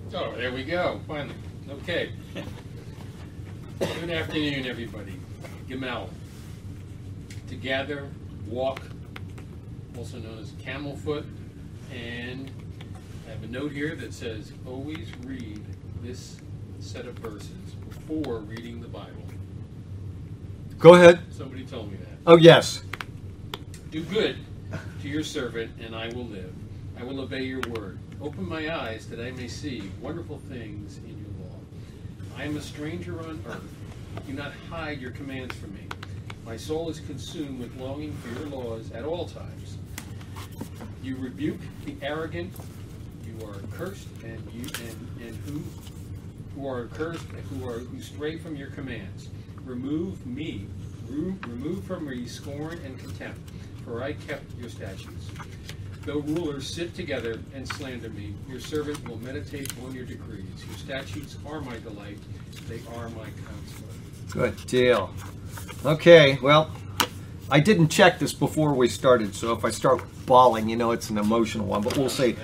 Oh, there we go, finally. Okay. Good afternoon, everybody. Gamel. To gather, walk, also known as camel foot, and I have a note here that says, always read this set of verses before reading the Bible. Go ahead. Somebody told me that. Oh, yes. Do good to your servant, and I will live. I will obey your word. Open my eyes that I may see wonderful things in your law. I am a stranger on earth. Do not hide your commands from me. My soul is consumed with longing for your laws at all times. You rebuke the arrogant. You are accursed, and who are accursed, who stray from your commands. Remove from me scorn and contempt, for I kept your statutes. Though rulers sit together and slander me, your servant will meditate on your decrees. Your statutes are my delight. They are my counselor. Good deal. Okay, well, I didn't check this before we started, so if I start bawling, you know it's an emotional one, but we'll see.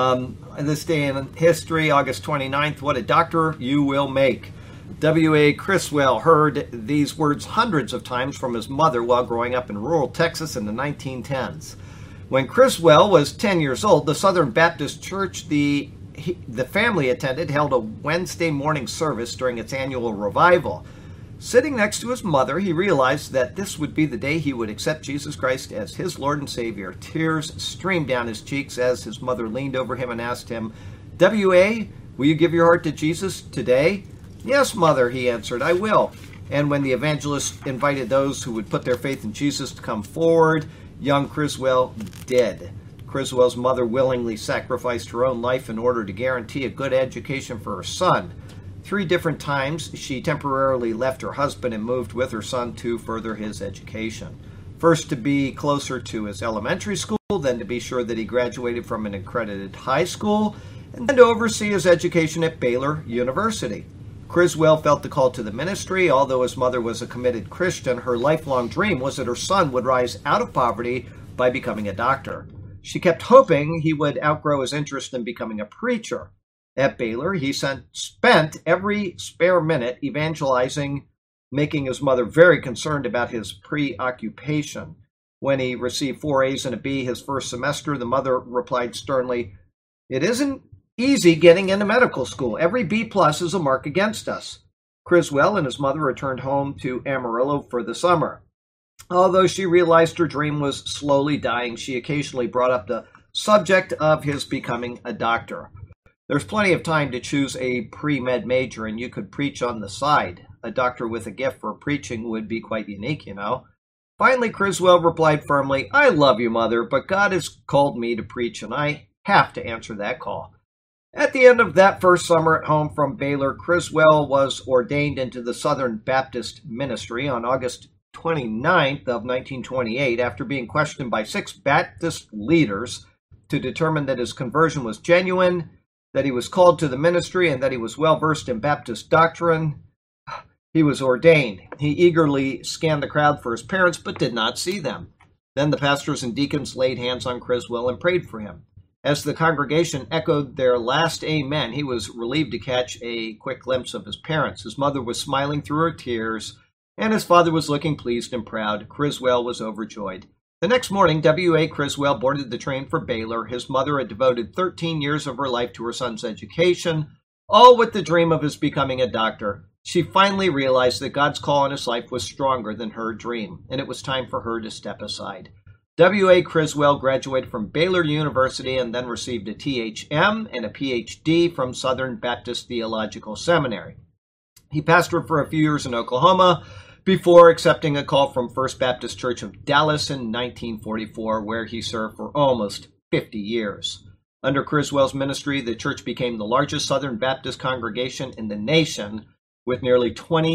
This day in history, August 29th, what a doctor you will make. W.A. Criswell heard these words hundreds of times from his mother while growing up in rural Texas in the 1910s. When Criswell was 10 years old, the Southern Baptist Church the family attended held a Wednesday morning service during its annual revival. Sitting next to his mother, he realized that this would be the day he would accept Jesus Christ as his Lord and Savior. Tears streamed down his cheeks as his mother leaned over him and asked him, "W.A., will you give your heart to Jesus today?" "Yes, Mother," he answered, "I will." And when the evangelist invited those who would put their faith in Jesus to come forward, young Criswell did. Criswell's mother willingly sacrificed her own life in order to guarantee a good education for her son. 3 different times, she temporarily left her husband and moved with her son to further his education. First to be closer to his elementary school, then to be sure that he graduated from an accredited high school, and then to oversee his education at Baylor University. Criswell felt the call to the ministry. Although his mother was a committed Christian, her lifelong dream was that her son would rise out of poverty by becoming a doctor. She kept hoping he would outgrow his interest in becoming a preacher. At Baylor, he spent every spare minute evangelizing, making his mother very concerned about his preoccupation. When he received 4 A's and a B his first semester, the mother replied sternly, "It isn't easy getting into medical school. Every B+ is a mark against us." Criswell and his mother returned home to Amarillo for the summer. Although she realized her dream was slowly dying, she occasionally brought up the subject of his becoming a doctor. There's plenty of time to choose a pre-med major, and you could preach on the side. A doctor with a gift for preaching would be quite unique, you know. Finally, Criswell replied firmly, "I love you, Mother, but God has called me to preach, and I have to answer that call." At the end of that first summer at home from Baylor, Criswell was ordained into the Southern Baptist ministry on August 29th of 1928 after being questioned by 6 Baptist leaders to determine that his conversion was genuine, that he was called to the ministry, and that he was well versed in Baptist doctrine. He was ordained. He eagerly scanned the crowd for his parents, but did not see them. Then the pastors and deacons laid hands on Criswell and prayed for him. As the congregation echoed their last amen, he was relieved to catch a quick glimpse of his parents. His mother was smiling through her tears, and his father was looking pleased and proud. Criswell was overjoyed. The next morning, W.A. Criswell boarded the train for Baylor. His mother had devoted 13 years of her life to her son's education, all with the dream of his becoming a doctor. She finally realized that God's call in his life was stronger than her dream, and it was time for her to step aside. W.A. Criswell graduated from Baylor University and then received a THM and a PhD from Southern Baptist Theological Seminary. He pastored for a few years in Oklahoma before accepting a call from First Baptist Church of Dallas in 1944, where he served for almost 50 years. Under Criswell's ministry, the church became the largest Southern Baptist congregation in the nation, with nearly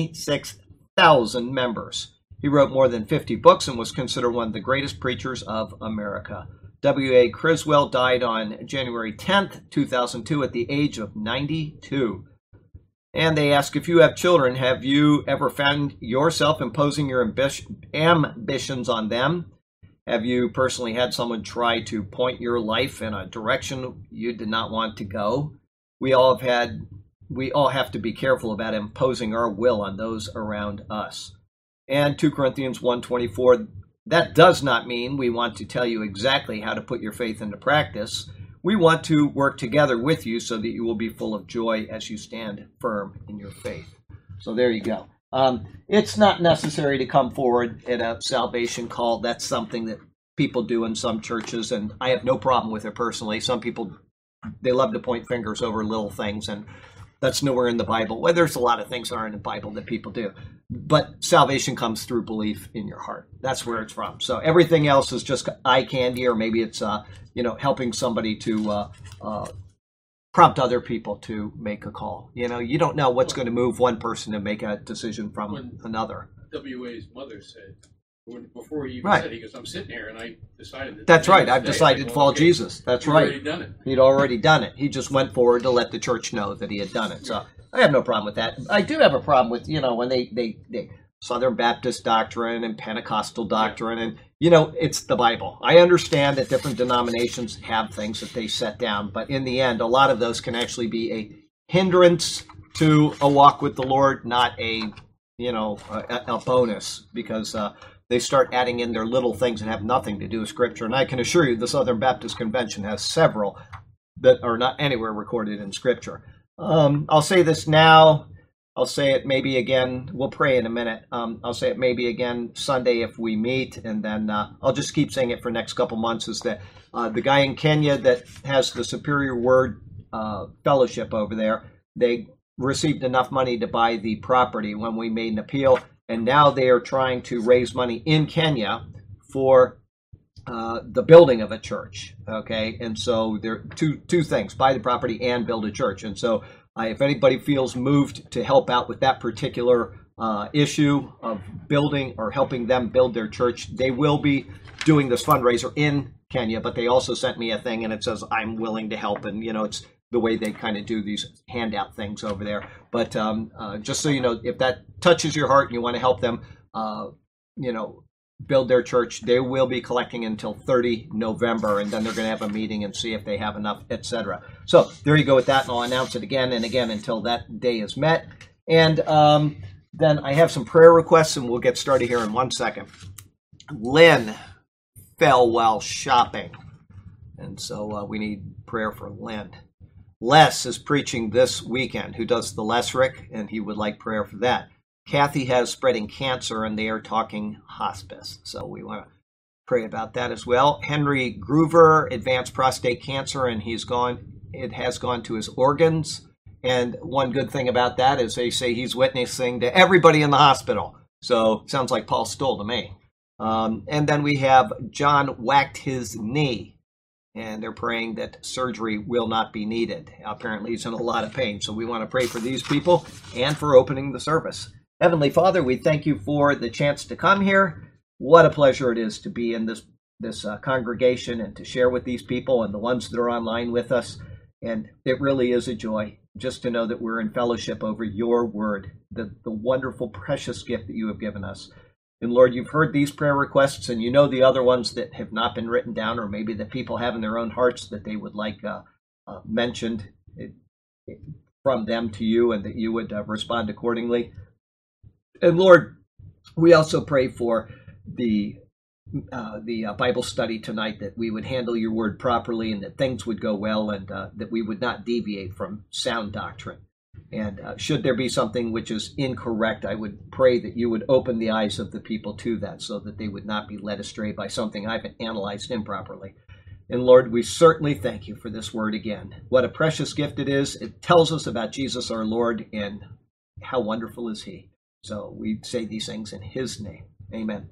26,000 members. He wrote more than 50 books and was considered one of the greatest preachers of America. W.A. Criswell died on January 10th, 2002 at the age of 92. And they ask, if you have children, have you ever found yourself imposing your ambitions on them? Have you personally had someone try to point your life in a direction you did not want to go? we all have to be careful about imposing our will on those around us. And 2 Corinthians 1:24, that does not mean we want to tell you exactly how to put your faith into practice. We want to work together with you so that you will be full of joy as you stand firm in your faith. So there you go. It's not necessary to come forward at a salvation call. That's something that people do in some churches, and I have no problem with it personally. Some people, they love to point fingers over little things, and that's nowhere in the Bible. Well, there's a lot of things that aren't in the Bible that people do. But salvation comes through belief in your heart. That's where it's from. So everything else is just eye candy, or maybe it's helping somebody to prompt other people to make a call. You don't know what's going to move one person to make a decision from another. W.A.'s mother said, before he even right. said, he goes, I'm sitting here and I decided that. That's right. I've decided to follow Jesus. That's right. He'd already done it. He'd already done it. He just went forward to let the church know that he had done it. So I have no problem with that. I do have a problem with, when they Southern Baptist doctrine and Pentecostal doctrine, and it's the Bible. I understand that different denominations have things that they set down, but in the end, a lot of those can actually be a hindrance to a walk with the Lord, not a bonus, because they start adding in their little things that have nothing to do with Scripture. And I can assure you, the Southern Baptist Convention has several that are not anywhere recorded in Scripture. I'll say this now. I'll say it maybe again. We'll pray in a minute. I'll say it maybe again Sunday if we meet, and then I'll just keep saying it for the next couple months, is that the guy in Kenya that has the Superior Word Fellowship over there, they received enough money to buy the property when we made an appeal, and now they are trying to raise money in Kenya for the building of a church. Okay, and so there are two things: buy the property and build a church. And so if anybody feels moved to help out with that particular issue of building or helping them build their church, they will be doing this fundraiser in Kenya. But they also sent me a thing, and it says I'm willing to help, and it's the way they kind of do these handout things over there. But just so you know, if that touches your heart and you want to help them, build their church, they will be collecting until 30 November, and then they're going to have a meeting and see if they have enough, etc. So there you go with that, and I'll announce it again and again until that day is met. And then I have some prayer requests, and we'll get started here in 1 second. Lynn fell while shopping, and so we need prayer for Lynn. Les is preaching this weekend, who does the Lesric, and he would like prayer for that. Kathy has spreading cancer, and they are talking hospice. So we want to pray about that as well. Henry Groover, advanced prostate cancer, and it has gone to his organs. And one good thing about that is they say he's witnessing to everybody in the hospital. So sounds like Paul Stoll to me. And then we have John whacked his knee, and they're praying that surgery will not be needed. Apparently he's in a lot of pain. So we want to pray for these people and for opening the service. Heavenly Father, we thank you for the chance to come here. What a pleasure it is to be in this congregation and to share with these people and the ones that are online with us. And it really is a joy just to know that we're in fellowship over your word, the wonderful, precious gift that you have given us. And Lord, you've heard these prayer requests, and you know the other ones that have not been written down, or maybe that people have in their own hearts that they would like mentioned from them to you, and that you would respond accordingly. And Lord, we also pray for the Bible study tonight, that we would handle your word properly, and that things would go well, and that we would not deviate from sound doctrine. And should there be something which is incorrect, I would pray that you would open the eyes of the people to that, so that they would not be led astray by something I've analyzed improperly. And Lord, we certainly thank you for this word again. What a precious gift it is. It tells us about Jesus our Lord, and how wonderful is he. So we say these things in his name. Amen.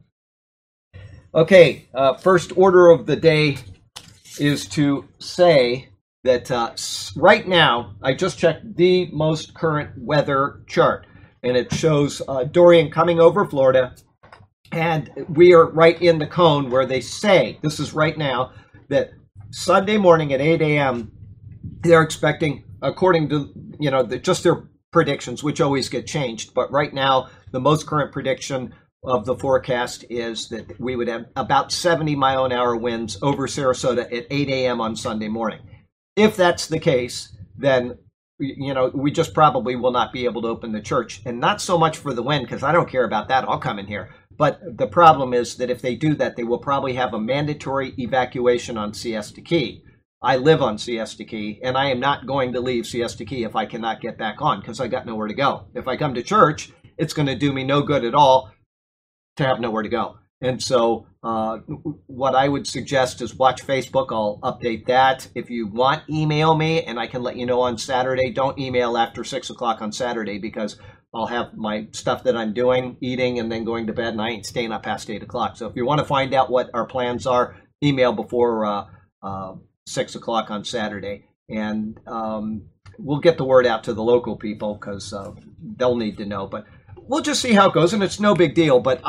Okay, first order of the day is to say that right now, I just checked the most current weather chart, and it shows Dorian coming over Florida, and we are right in the cone where they say, this is right now, that Sunday morning at 8 a.m., they're expecting, according to just their predictions, which always get changed, but right now the most current prediction of the forecast is that we would have about 70-mile-an-hour winds over Sarasota at 8 a.m. on Sunday morning. If that's the case, then we just probably will not be able to open the church. And not so much for the wind, because I don't care about that. I'll come in here. But the problem is that if they do that, they will probably have a mandatory evacuation on Siesta Key. I live on Siesta Key, and I am not going to leave Siesta Key if I cannot get back on, because I got nowhere to go. If I come to church, it's going to do me no good at all to have nowhere to go. And so what I would suggest is watch Facebook. I'll update that. If you want, email me, and I can let you know on Saturday. Don't email after 6 o'clock on Saturday, because I'll have my stuff that I'm doing, eating, and then going to bed, and I ain't staying up past 8 o'clock. So if you want to find out what our plans are, email before 6 o'clock on Saturday. And we'll get the word out to the local people, because they'll need to know. But we'll just see how it goes, and it's no big deal. But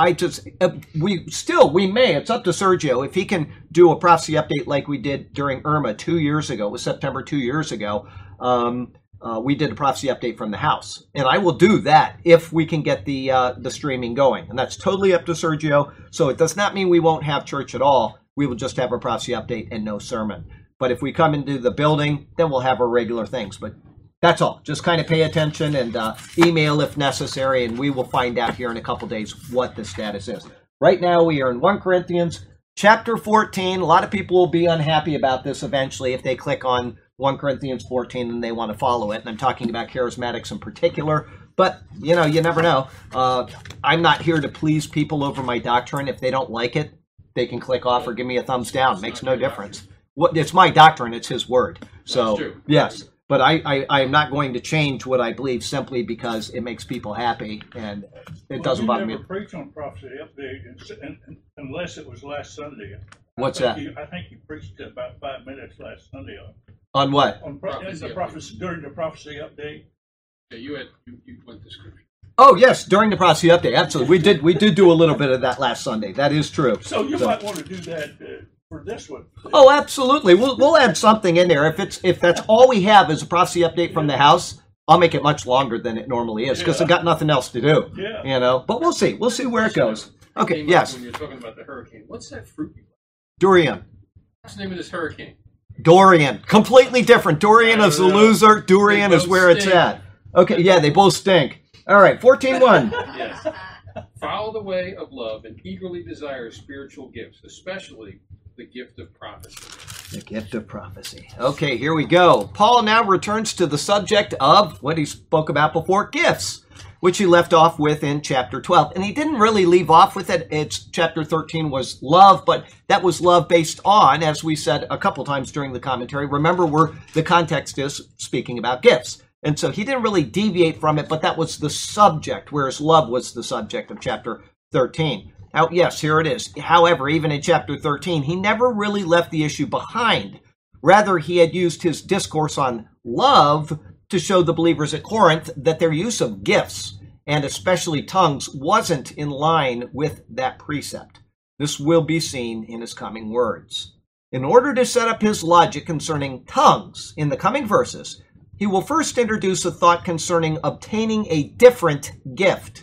we may, it's up to Sergio, if he can do a prophecy update like we did during Irma 2 years ago. It was September 2 years ago. We did a prophecy update from the house, and I will do that if we can get the streaming going, and that's totally up to Sergio. So it does not mean we won't have church at all. We will just have a prophecy update and no sermon. But if we come into the building, then we'll have our regular things. But that's all. Just kind of pay attention and email if necessary, and we will find out here in a couple days what the status is. Right now, we are in 1 Corinthians chapter 14. A lot of people will be unhappy about this eventually if they click on 1 Corinthians 14 and they want to follow it. And I'm talking about charismatics in particular. But, you never know. I'm not here to please people over my doctrine. If they don't like it, they can click off or give me a thumbs down. Makes no difference. It's my doctrine. It's his word. So, that's true. Yes. But I am not going to change what I believe simply because it makes people happy, and it doesn't bother me. You never preach on prophecy update unless it was last Sunday. What's that? I think you preached about 5 minutes last Sunday on what? On prophecy during the prophecy update. Yeah, you went to scripture. Oh yes, during the prophecy update, absolutely. We did do a little bit of that last Sunday. That is true. So you might want to do that for this one. Oh, absolutely. We'll add something in there. If that's all we have is a prophecy update from the house, I'll make it much longer than it normally is, because I've got nothing else to do. Yeah. But we'll see. We'll see where it goes. Okay. Yes. When you're talking about the hurricane, what's that fruit you like? Durian. What's the name of this hurricane? Dorian. Completely different. Dorian is the loser. Durian is where it's at. Okay. Yeah, they both stink. All right. 14:1. Yes. Follow the way of love and eagerly desire spiritual gifts, especially the gift of prophecy. The gift of prophecy. Okay, here we go. Paul now returns to the subject of what he spoke about before, gifts, which he left off with in chapter 12. And he didn't really leave off with it. It's chapter 13 was love, but that was love based on, as we said a couple times during the commentary, remember where the context is speaking about gifts. And so he didn't really deviate from it, but that was the subject, whereas love was the subject of chapter 13. Now, yes, here it is. However, even in chapter 13, he never really left the issue behind. Rather, he had used his discourse on love to show the believers at Corinth that their use of gifts, and especially tongues, wasn't in line with that precept. This will be seen in his coming words. In order to set up his logic concerning tongues in the coming verses, he will first introduce a thought concerning obtaining a different gift.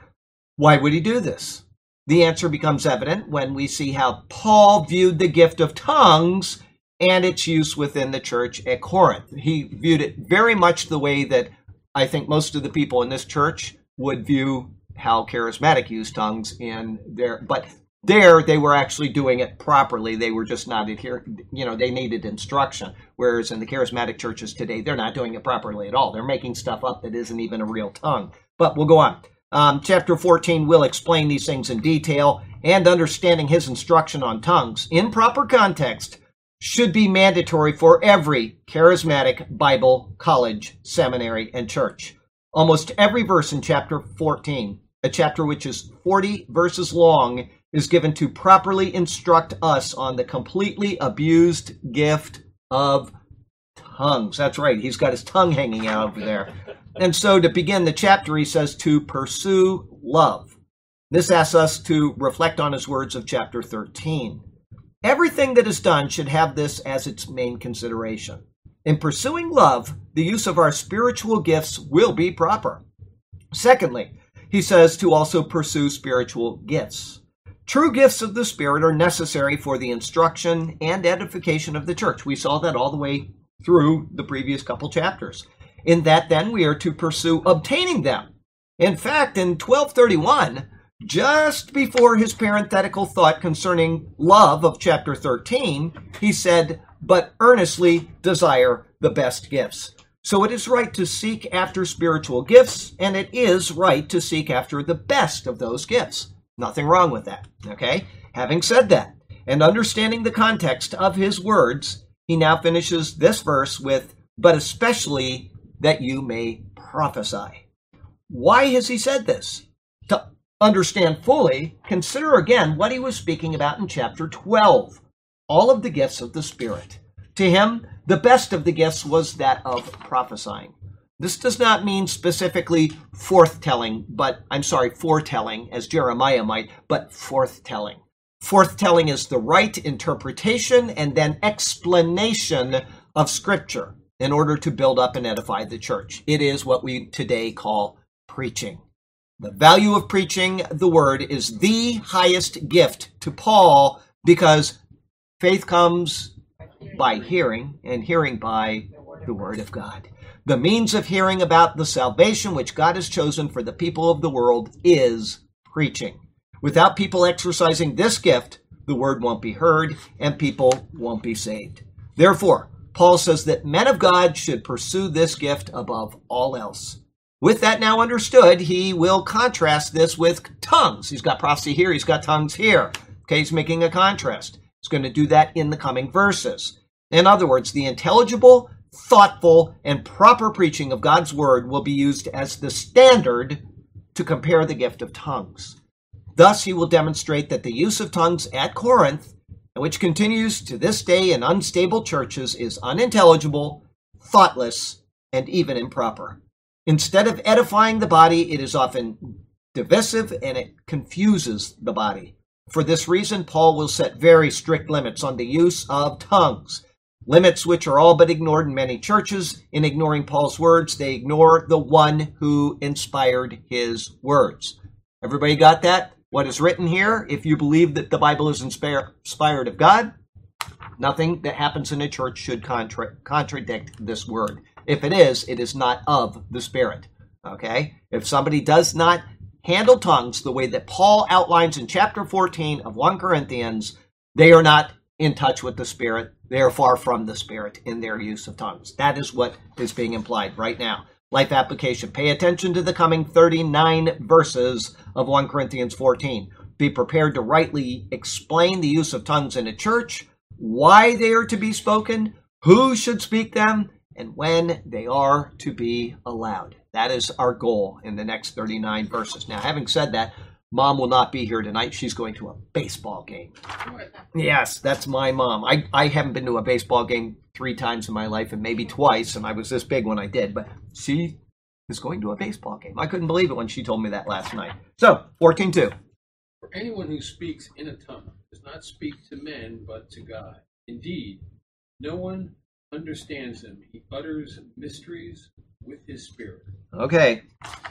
Why would he do this? The answer becomes evident when we see how Paul viewed the gift of tongues and its use within the church at Corinth. He viewed it very much the way that I think most of the people in this church would view how charismatic used tongues in their, but there they were actually doing it properly. They were just not adhering, they needed instruction. Whereas in the charismatic churches today, they're not doing it properly at all. They're making stuff up that isn't even a real tongue. But we'll go on. Chapter 14 will explain these things in detail, and understanding his instruction on tongues in proper context should be mandatory for every charismatic Bible, college, seminary, and church. Almost every verse in chapter 14, a chapter which is 40 verses long, is given to properly instruct us on the completely abused gift of tongues. That's right, he's got his tongue hanging out over there. And so to begin the chapter, he says to pursue love. This asks us to reflect on his words of chapter 13. Everything that is done should have this as its main consideration. In pursuing love, the use of our spiritual gifts will be proper. Secondly, he says to also pursue spiritual gifts. True gifts of the Spirit are necessary for the instruction and edification of the church. We saw that all the way through the previous couple chapters. in that then we are to pursue obtaining them. In fact, in 1231, just before his parenthetical thought concerning love of chapter 13, he said, "But earnestly desire the best gifts." So it is right to seek after spiritual gifts, and it is right to seek after the best of those gifts. Nothing wrong with that, okay? Having said that, and understanding the context of his words, he now finishes this verse with, "But especially that you may prophesy." Why has he said this? To understand fully, consider again what he was speaking about in chapter 12, all of the gifts of the Spirit. To him, the best of the gifts was that of prophesying. This does not mean specifically foretelling, as Jeremiah might, but forthtelling. Forthtelling is the right interpretation and then explanation of Scripture in order to build up and edify the church. It is what we today call preaching. The value of preaching the word is the highest gift to Paul, because faith comes by hearing, and hearing by the word of God. The means of hearing about the salvation which God has chosen for the people of the world is preaching. Without people exercising this gift, the word won't be heard and people won't be saved. Therefore, Paul says that men of God should pursue this gift above all else. With that now understood, he will contrast this with tongues. He's got prophecy here, he's got tongues here. Okay, he's making a contrast. He's going to do that in the coming verses. In other words, the intelligible, thoughtful, and proper preaching of God's word will be used as the standard to compare the gift of tongues. Thus, he will demonstrate that the use of tongues at Corinth, which continues to this day in unstable churches, is unintelligible, thoughtless, and even improper. Instead of edifying the body, it is often divisive and it confuses the body. For this reason, Paul will set very strict limits on the use of tongues, limits which are all but ignored in many churches. In ignoring Paul's words, they ignore the one who inspired his words. Everybody got that? What is written here, if you believe that the Bible is inspired of God, nothing that happens in a church should contradict this word. If it is not of the Spirit. Okay? If somebody does not handle tongues the way that Paul outlines in chapter 14 of 1 Corinthians, they are not in touch with the Spirit. They are far from the Spirit in their use of tongues. That is what is being implied right now. Life application. Pay attention to the coming 39 verses of 1 Corinthians 14. Be prepared to rightly explain the use of tongues in a church, why they are to be spoken, who should speak them, and when they are to be allowed. That is our goal in the next 39 verses. Now, having said that, Mom will not be here tonight. She's going to a baseball game. Yes, that's my mom. I haven't been to a baseball game 3 times in my life, and maybe twice, and I was this big when I did, but she is going to a baseball game. I couldn't believe it when she told me that last night. So, 14:2. For anyone who speaks in a tongue does not speak to men, but to God. Indeed, no one understands him. He utters mysteries with his spirit. Okay.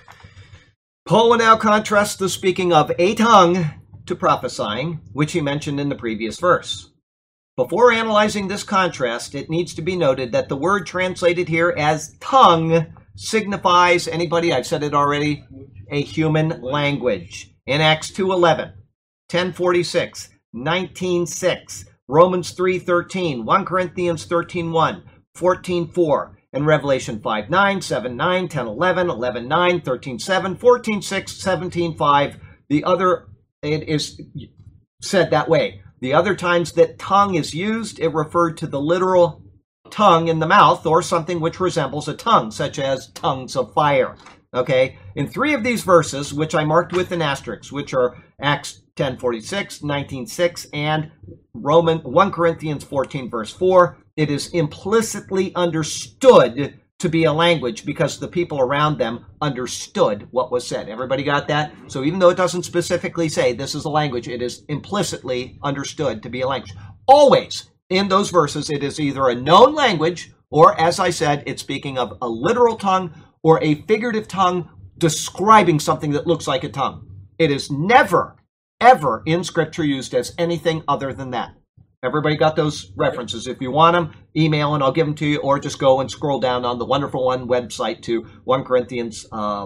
Paul will now contrast the speaking of a tongue to prophesying, which he mentioned in the previous verse. Before analyzing this contrast, it needs to be noted that the word translated here as tongue signifies, anybody, I've said it already, a human language. In Acts 2:11, 10:46, 19:6, Romans 3:13, 1 Corinthians 13:1, 14:4, and Revelation 5:9, 7:9, 10:11, 11:9, 13:7, 14:6, 17:5. The other, it is said that way. The other times that tongue is used, it referred to the literal tongue in the mouth or something which resembles a tongue, such as tongues of fire. Okay? In 3 of these verses, which I marked with an asterisk, which are Acts 10:46, 19:6, and 1 Corinthians 14, verse 4, it is implicitly understood to be a language because the people around them understood what was said. Everybody got that? So even though it doesn't specifically say this is a language, it is implicitly understood to be a language. Always in those verses, it is either a known language or, as I said, it's speaking of a literal tongue or a figurative tongue describing something that looks like a tongue. It is never, ever in Scripture used as anything other than that. Everybody got those references. If you want them, email and I'll give them to you, or just go and scroll down on the Wonderful One website to 1 Corinthians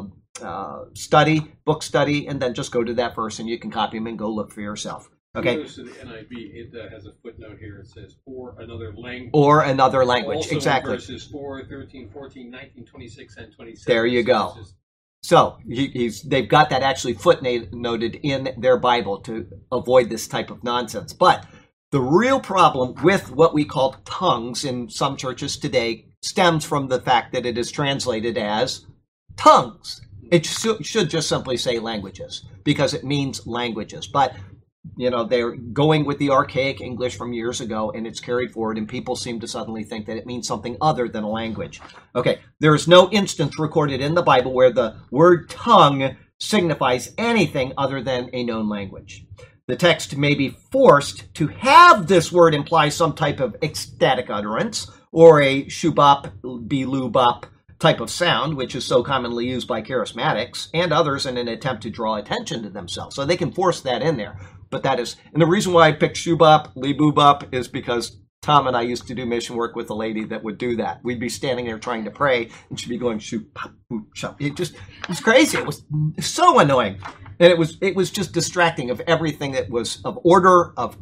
book study, and then just go to that verse and you can copy them and go look for yourself. Okay. Goes to the NIV, it has a footnote here. It says, or another language. Or another language, Also exactly. In verses 4, 13, 14, 19, 26, and 27. There you go. So they've got that actually footnoted in their Bible to avoid this type of nonsense. But the real problem with what we call tongues in some churches today stems from the fact that it is translated as tongues. It should just simply say languages because it means languages. But they're going with the archaic English from years ago, and it's carried forward, and people seem to suddenly think that it means something other than a language. Okay, there is no instance recorded in the Bible where the word tongue signifies anything other than a known language. The text may be forced to have this word imply some type of ecstatic utterance, or a shubap, bilubap type of sound, which is so commonly used by charismatics and others in an attempt to draw attention to themselves. So they can force that in there. But that is, and the reason why I picked shubap, libubap is because Tom and I used to do mission work with a lady that would do that. We'd be standing there trying to pray, and she'd be going shubap, shubap. It was crazy. It was so annoying. And it was just distracting of everything that was of order, of,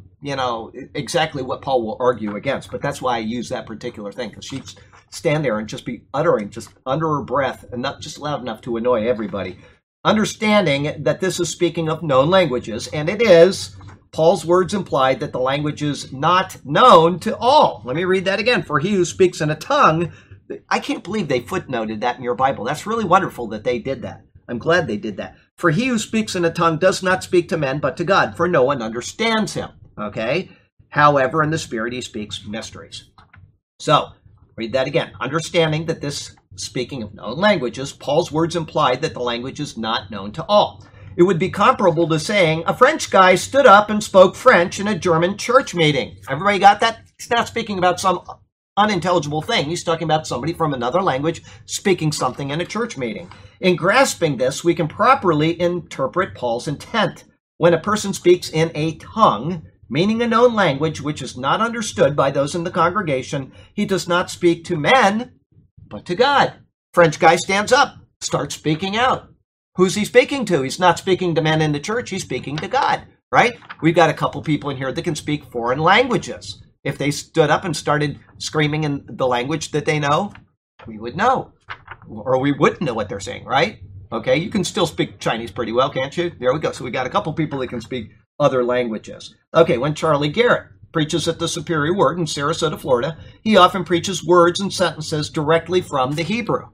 exactly what Paul will argue against. But that's why I use that particular thing, because she'd stand there and just be uttering just under her breath and not just loud enough to annoy everybody. Understanding that this is speaking of known languages, and it is, Paul's words imply that the language is not known to all. Let me read that again. For he who speaks in a tongue, I can't believe they footnoted that in your Bible. That's really wonderful that they did that. I'm glad they did that. For he who speaks in a tongue does not speak to men, but to God, for no one understands him. Okay? However, in the Spirit he speaks mysteries. So, read that again. Understanding that this, speaking of known languages, Paul's words imply that the language is not known to all. It would be comparable to saying a French guy stood up and spoke French in a German church meeting. Everybody got that? He's not speaking about some unintelligible thing. He's talking about somebody from another language speaking something in a church meeting. In grasping this, we can properly interpret Paul's intent. When a person speaks in a tongue, meaning a known language which is not understood by those in the congregation, he does not speak to men, but to God. French guy stands up, starts speaking out. Who's he speaking to? He's not speaking to men in the church, he's speaking to God, right? We've got a couple people in here that can speak foreign languages. If they stood up and started screaming in the language that they know, we would know. Or we wouldn't know what they're saying, right? Okay, you can still speak Chinese pretty well, can't you? There we go. So we got a couple people that can speak other languages. Okay, when Charlie Garrett preaches at the Superior Word in Sarasota, Florida, he often preaches words and sentences directly from the Hebrew.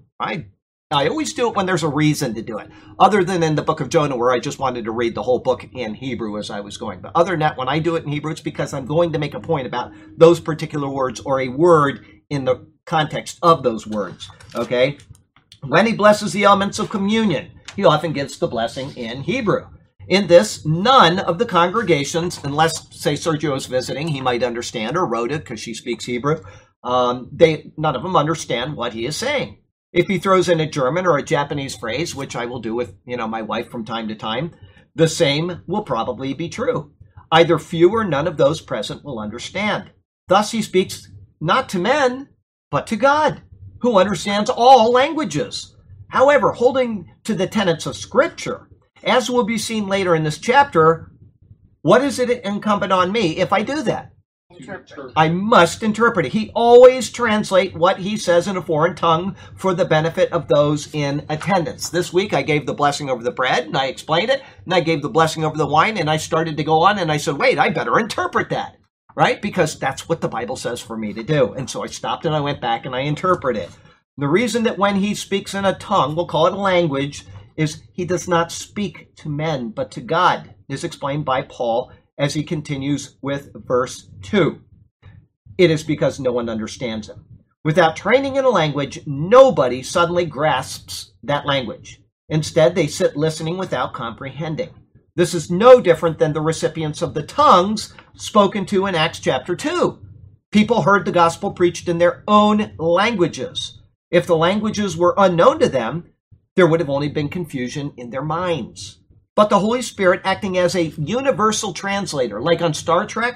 I always do it when there's a reason to do it, other than in the book of Jonah where I just wanted to read the whole book in Hebrew as I was going. But other than that, when I do it in Hebrew, it's because I'm going to make a point about those particular words or a word in the context of those words, okay? When he blesses the elements of communion, he often gives the blessing in Hebrew. In this, none of the congregations, unless, say, Sergio is visiting, he might understand, or Rhoda, because she speaks Hebrew, none of them understand what he is saying. If he throws in a German or a Japanese phrase, which I will do with, my wife from time to time, the same will probably be true. Either few or none of those present will understand. Thus he speaks not to men, but to God, who understands all languages. However, holding to the tenets of Scripture, as will be seen later in this chapter, what is it incumbent on me if I do that? Interpret. I must interpret it. He always translates what he says in a foreign tongue for the benefit of those in attendance. This week I gave the blessing over the bread, and I explained it, and I gave the blessing over the wine, and I started to go on, and I said, wait, I better interpret that, right? Because that's what the Bible says for me to do. And so I stopped and I went back and I interpreted it. The reason that when he speaks in a tongue, we'll call it a language, is he does not speak to men, but to God, is explained by Paul as he continues with verse 2. It is because no one understands him. Without training in a language, nobody suddenly grasps that language. Instead, they sit listening without comprehending. This is no different than the recipients of the tongues spoken to in Acts chapter 2. People heard the gospel preached in their own languages. If the languages were unknown to them, there would have only been confusion in their minds. But the Holy Spirit, acting as a universal translator, like on Star Trek,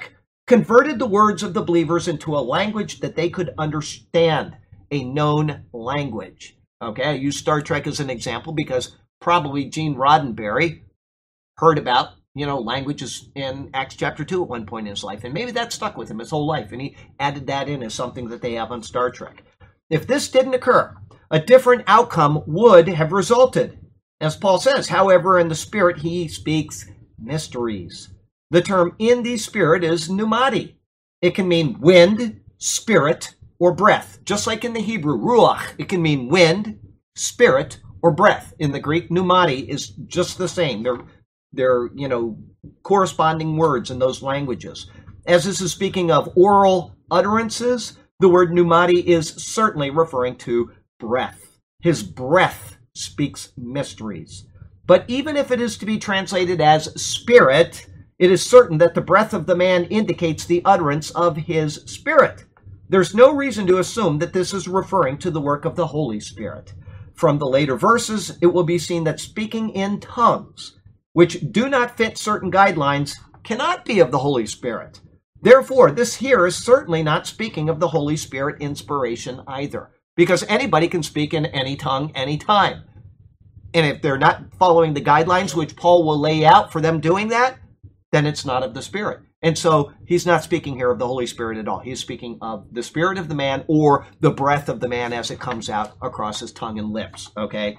converted the words of the believers into a language that they could understand, a known language. Okay, I use Star Trek as an example because probably Gene Roddenberry heard about, languages in Acts chapter 2 at one point in his life, and maybe that stuck with him his whole life, and he added that in as something that they have on Star Trek. If this didn't occur, a different outcome would have resulted. As Paul says, however, in the Spirit he speaks mysteries. The term in the Spirit is pneumati. It can mean wind, spirit, or breath. Just like in the Hebrew, ruach, it can mean wind, spirit, or breath. In the Greek, pneumati is just the same. They're corresponding words in those languages. As this is speaking of oral utterances, the word pneumati is certainly referring to breath. His breath speaks mysteries. But even if it is to be translated as spirit, it is certain that the breath of the man indicates the utterance of his spirit. There's no reason to assume that this is referring to the work of the Holy Spirit. From the later verses, it will be seen that speaking in tongues, which do not fit certain guidelines, cannot be of the Holy Spirit. Therefore, this here is certainly not speaking of the Holy Spirit inspiration either, because anybody can speak in any tongue anytime. And if they're not following the guidelines which Paul will lay out for them doing that, then it's not of the Spirit. And so he's not speaking here of the Holy Spirit at all. He's speaking of the spirit of the man or the breath of the man as it comes out across his tongue and lips, okay?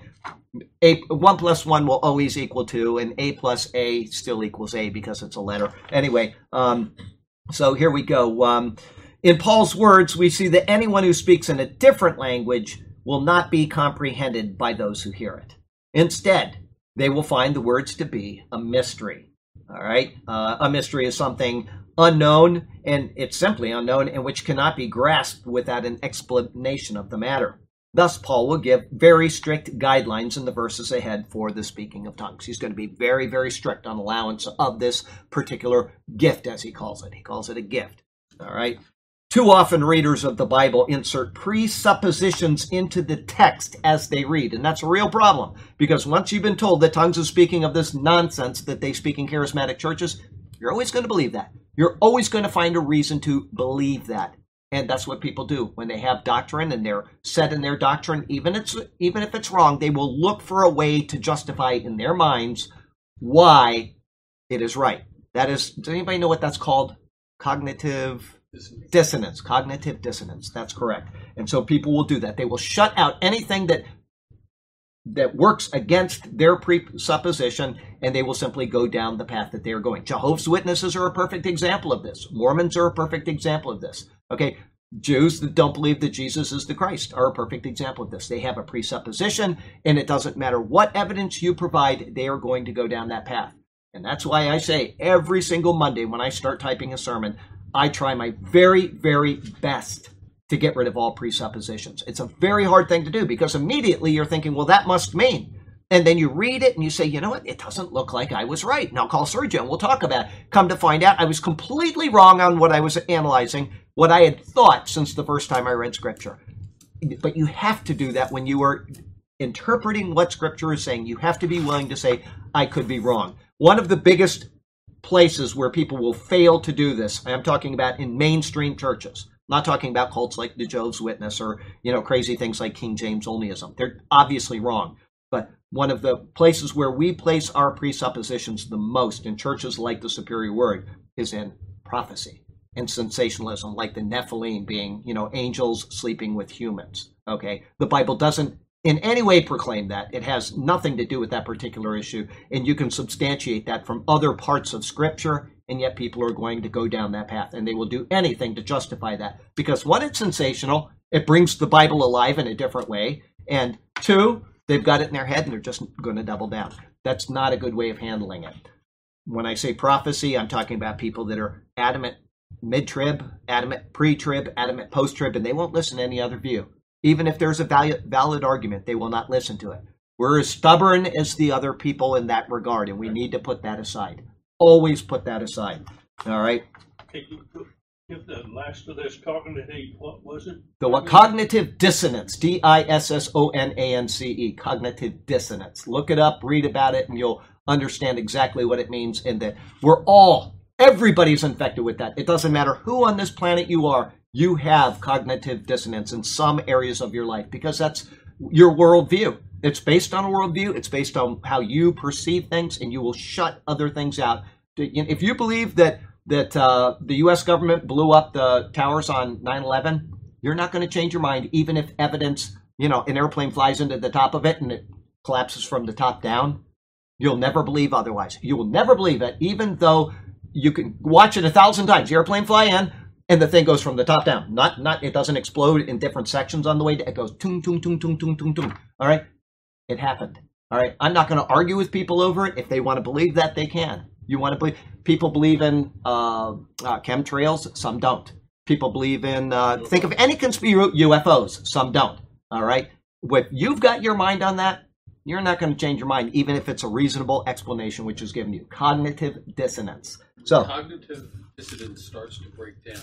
1 plus 1 will always equal 2, and A plus A still equals A because it's a letter. Anyway, so here we go. In Paul's words, we see that anyone who speaks in a different language will not be comprehended by those who hear it. Instead, they will find the words to be a mystery. All right. A mystery is something unknown, and it's simply unknown, and which cannot be grasped without an explanation of the matter. Thus, Paul will give very strict guidelines in the verses ahead for the speaking of tongues. He's going to be very, very strict on allowance of this particular gift, as he calls it. He calls it a gift. All right. Too often readers of the Bible insert presuppositions into the text as they read, and that's a real problem, because once you've been told that tongues is speaking of this nonsense that they speak in charismatic churches, you're always going to believe that. You're always going to find a reason to believe that, and that's what people do when they have doctrine and they're set in their doctrine. Even if it's wrong, they will look for a way to justify in their minds why it is right. That is, does anybody know what that's called? Cognitive dissonance, cognitive dissonance. That's correct. And so people will do that. They will shut out anything that works against their presupposition, and they will simply go down the path that they are going. Jehovah's Witnesses are a perfect example of this. Mormons are a perfect example of this. Okay, Jews that don't believe that Jesus is the Christ are a perfect example of this. They have a presupposition, and it doesn't matter what evidence you provide, they are going to go down that path. And that's why I say every single Monday when I start typing a sermon, I try my very, very best to get rid of all presuppositions. It's a very hard thing to do because immediately you're thinking, well, that must mean. And then you read it and you say, you know what? It doesn't look like I was right. Now call Sergio and we'll talk about it. Come to find out, I was completely wrong on what I was analyzing, what I had thought since the first time I read Scripture. But you have to do that when you are interpreting what Scripture is saying. You have to be willing to say, I could be wrong. One of the biggest places where people will fail to do this, I'm talking about in mainstream churches. I'm not talking about cults like the Jehovah's Witness or, crazy things like King James Onlyism. They're obviously wrong. But one of the places where we place our presuppositions the most in churches like the Superior Word is in prophecy and sensationalism, like the Nephilim being, angels sleeping with humans. Okay, the Bible doesn't in any way proclaim that. It has nothing to do with that particular issue, and you can substantiate that from other parts of Scripture, and yet people are going to go down that path, and they will do anything to justify that. Because one, it's sensational. It brings the Bible alive in a different way. And two, they've got it in their head, and they're just going to double down. That's not a good way of handling it. When I say prophecy, I'm talking about people that are adamant mid-trib, adamant pre-trib, adamant post-trib, and they won't listen to any other view. Even if there's a valid argument, they will not listen to it. We're as stubborn as the other people in that regard, and we need to put that aside. Always put that aside. All right? Can you give the last of this cognitive, what was it? The what? Cognitive dissonance. Dissonance. Cognitive dissonance. Look it up, read about it, and you'll understand exactly what it means. And that we're all Everybody's infected with that. It doesn't matter who on this planet you are, you have cognitive dissonance in some areas of your life because that's your worldview. It's based on a worldview. It's based on how you perceive things, and you will shut other things out. If you believe that the U.S. government blew up the towers on 9/11, you're not going to change your mind, even if evidence, an airplane flies into the top of it and it collapses from the top down. You'll never believe otherwise. You will never believe it, even though you can watch it 1,000 times. The airplane fly in, and the thing goes from the top down. Not it doesn't explode in different sections on the way. It goes tung, tung, tung, tung, tung, tung, tung. All right? It happened. All right? I'm not going to argue with people over it. If they want to believe that, they can. You want to believe? People believe in chemtrails. Some don't. People believe in, think of any conspiracy, UFOs. Some don't. All right? If you've got your mind on that, you're not going to change your mind, even if it's a reasonable explanation which is given you. Cognitive dissonance. So cognitive dissonance starts to break down.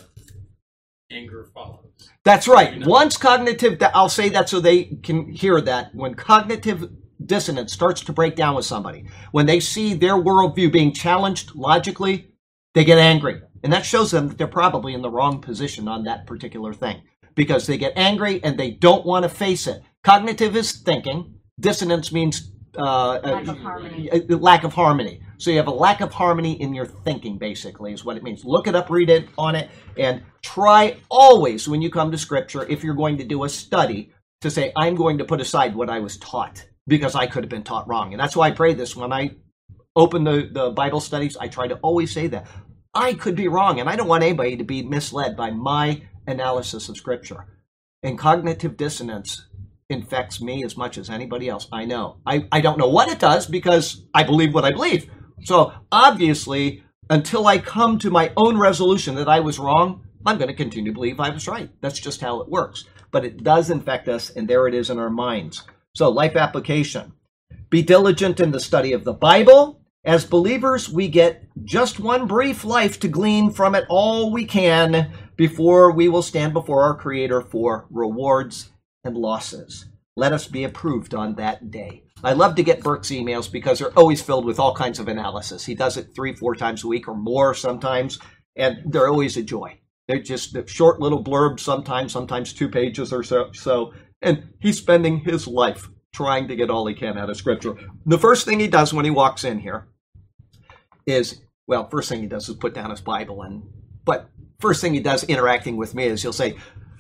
Anger follows. That's right. Once cognitive, I'll say that so they can hear that. When cognitive dissonance starts to break down with somebody, when they see their worldview being challenged logically, they get angry. And that shows them that they're probably in the wrong position on that particular thing because they get angry and they don't want to face it. Cognitive is thinking. Dissonance means lack of harmony. Lack of harmony. So you have a lack of harmony in your thinking, basically, is what it means. Look it up, read it on it, and try always when you come to Scripture, if you're going to do a study, to say, I'm going to put aside what I was taught because I could have been taught wrong. And that's why I pray this. When I open the Bible studies, I try to always say that. I could be wrong, and I don't want anybody to be misled by my analysis of Scripture. And cognitive dissonance infects me as much as anybody else. I know. I don't know what it does because I believe what I believe. So obviously, until I come to my own resolution that I was wrong, I'm going to continue to believe I was right. That's just how it works. But it does infect us, and there it is in our minds. So life application. Be diligent in the study of the Bible. As believers, we get just one brief life to glean from it all we can before we will stand before our Creator for rewards and losses. Let us be approved on that day. I love to get Burke's emails because they're always filled with all kinds of analysis. He does it 3-4 times a week or more sometimes, and they're always a joy. They're just the short little blurbs sometimes 2 pages or so. And he's spending his life trying to get all he can out of Scripture. The first thing he does when he walks in here is, first thing he does is put down his Bible. But first thing he does interacting with me is he'll say,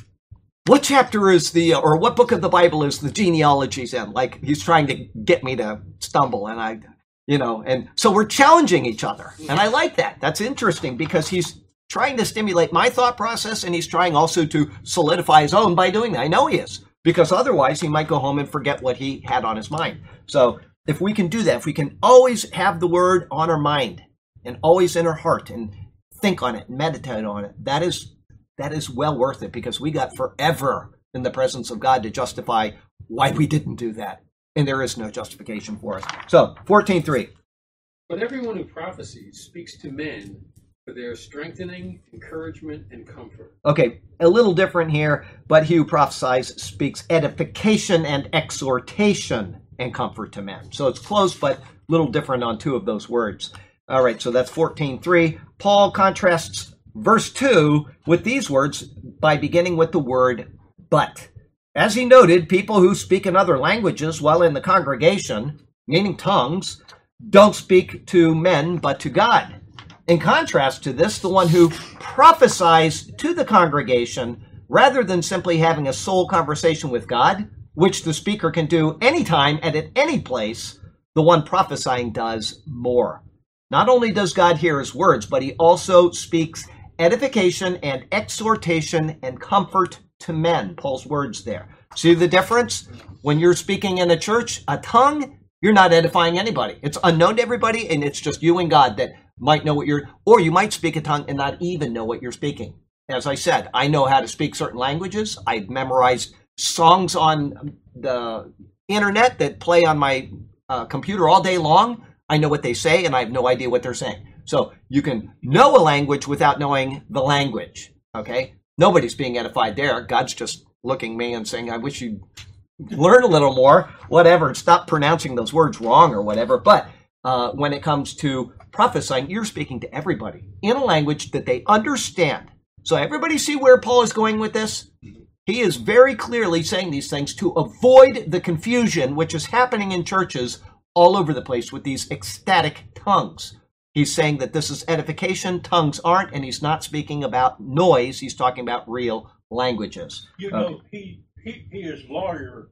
what chapter is or what book of the Bible is the genealogies in? Like he's trying to get me to stumble, and and so we're challenging each other. And I like that. That's interesting because he's trying to stimulate my thought process, and he's trying also to solidify his own by doing that. I know he is, because otherwise he might go home and forget what he had on his mind. So if we can do that, if we can always have the word on our mind and always in our heart and think on it, meditate on it, that is well worth it, because we got forever in the presence of God to justify why we didn't do that. And there is no justification for it. So, 14:3. But everyone who prophesies speaks to men for their strengthening, encouragement, and comfort. Okay, a little different here, but he who prophesies speaks edification and exhortation and comfort to men. So it's close, but a little different on 2 of those words. All right, so that's 14:3. Paul contrasts verse 2 with these words by beginning with the word but. As he noted, people who speak in other languages while in the congregation, meaning tongues, don't speak to men but to God. In contrast to this, the one who prophesies to the congregation, rather than simply having a soul conversation with God, which the speaker can do anytime and at any place, the one prophesying does more. Not only does God hear his words, but he also speaks edification and exhortation and comfort to men. Paul's words there. See the difference? When you're speaking in a church, a tongue, you're not edifying anybody. It's unknown to everybody, and it's just you and God that might know or you might speak a tongue and not even know what you're speaking. As I said, I know how to speak certain languages. I've memorized songs on the internet that play on my computer all day long. I know what they say, and I have no idea what they're saying. So you can know a language without knowing the language, okay? Nobody's being edified there. God's just looking at me and saying, I wish you'd learn a little more, whatever, and stop pronouncing those words wrong or whatever. But when it comes to prophesying, you're speaking to everybody in a language that they understand. So everybody see where Paul is going with this? He is very clearly saying these things to avoid the confusion which is happening in churches all over the place with these ecstatic tongues. He's saying that this is edification, tongues aren't, and he's not speaking about noise. He's talking about real languages. You know, he is lawyer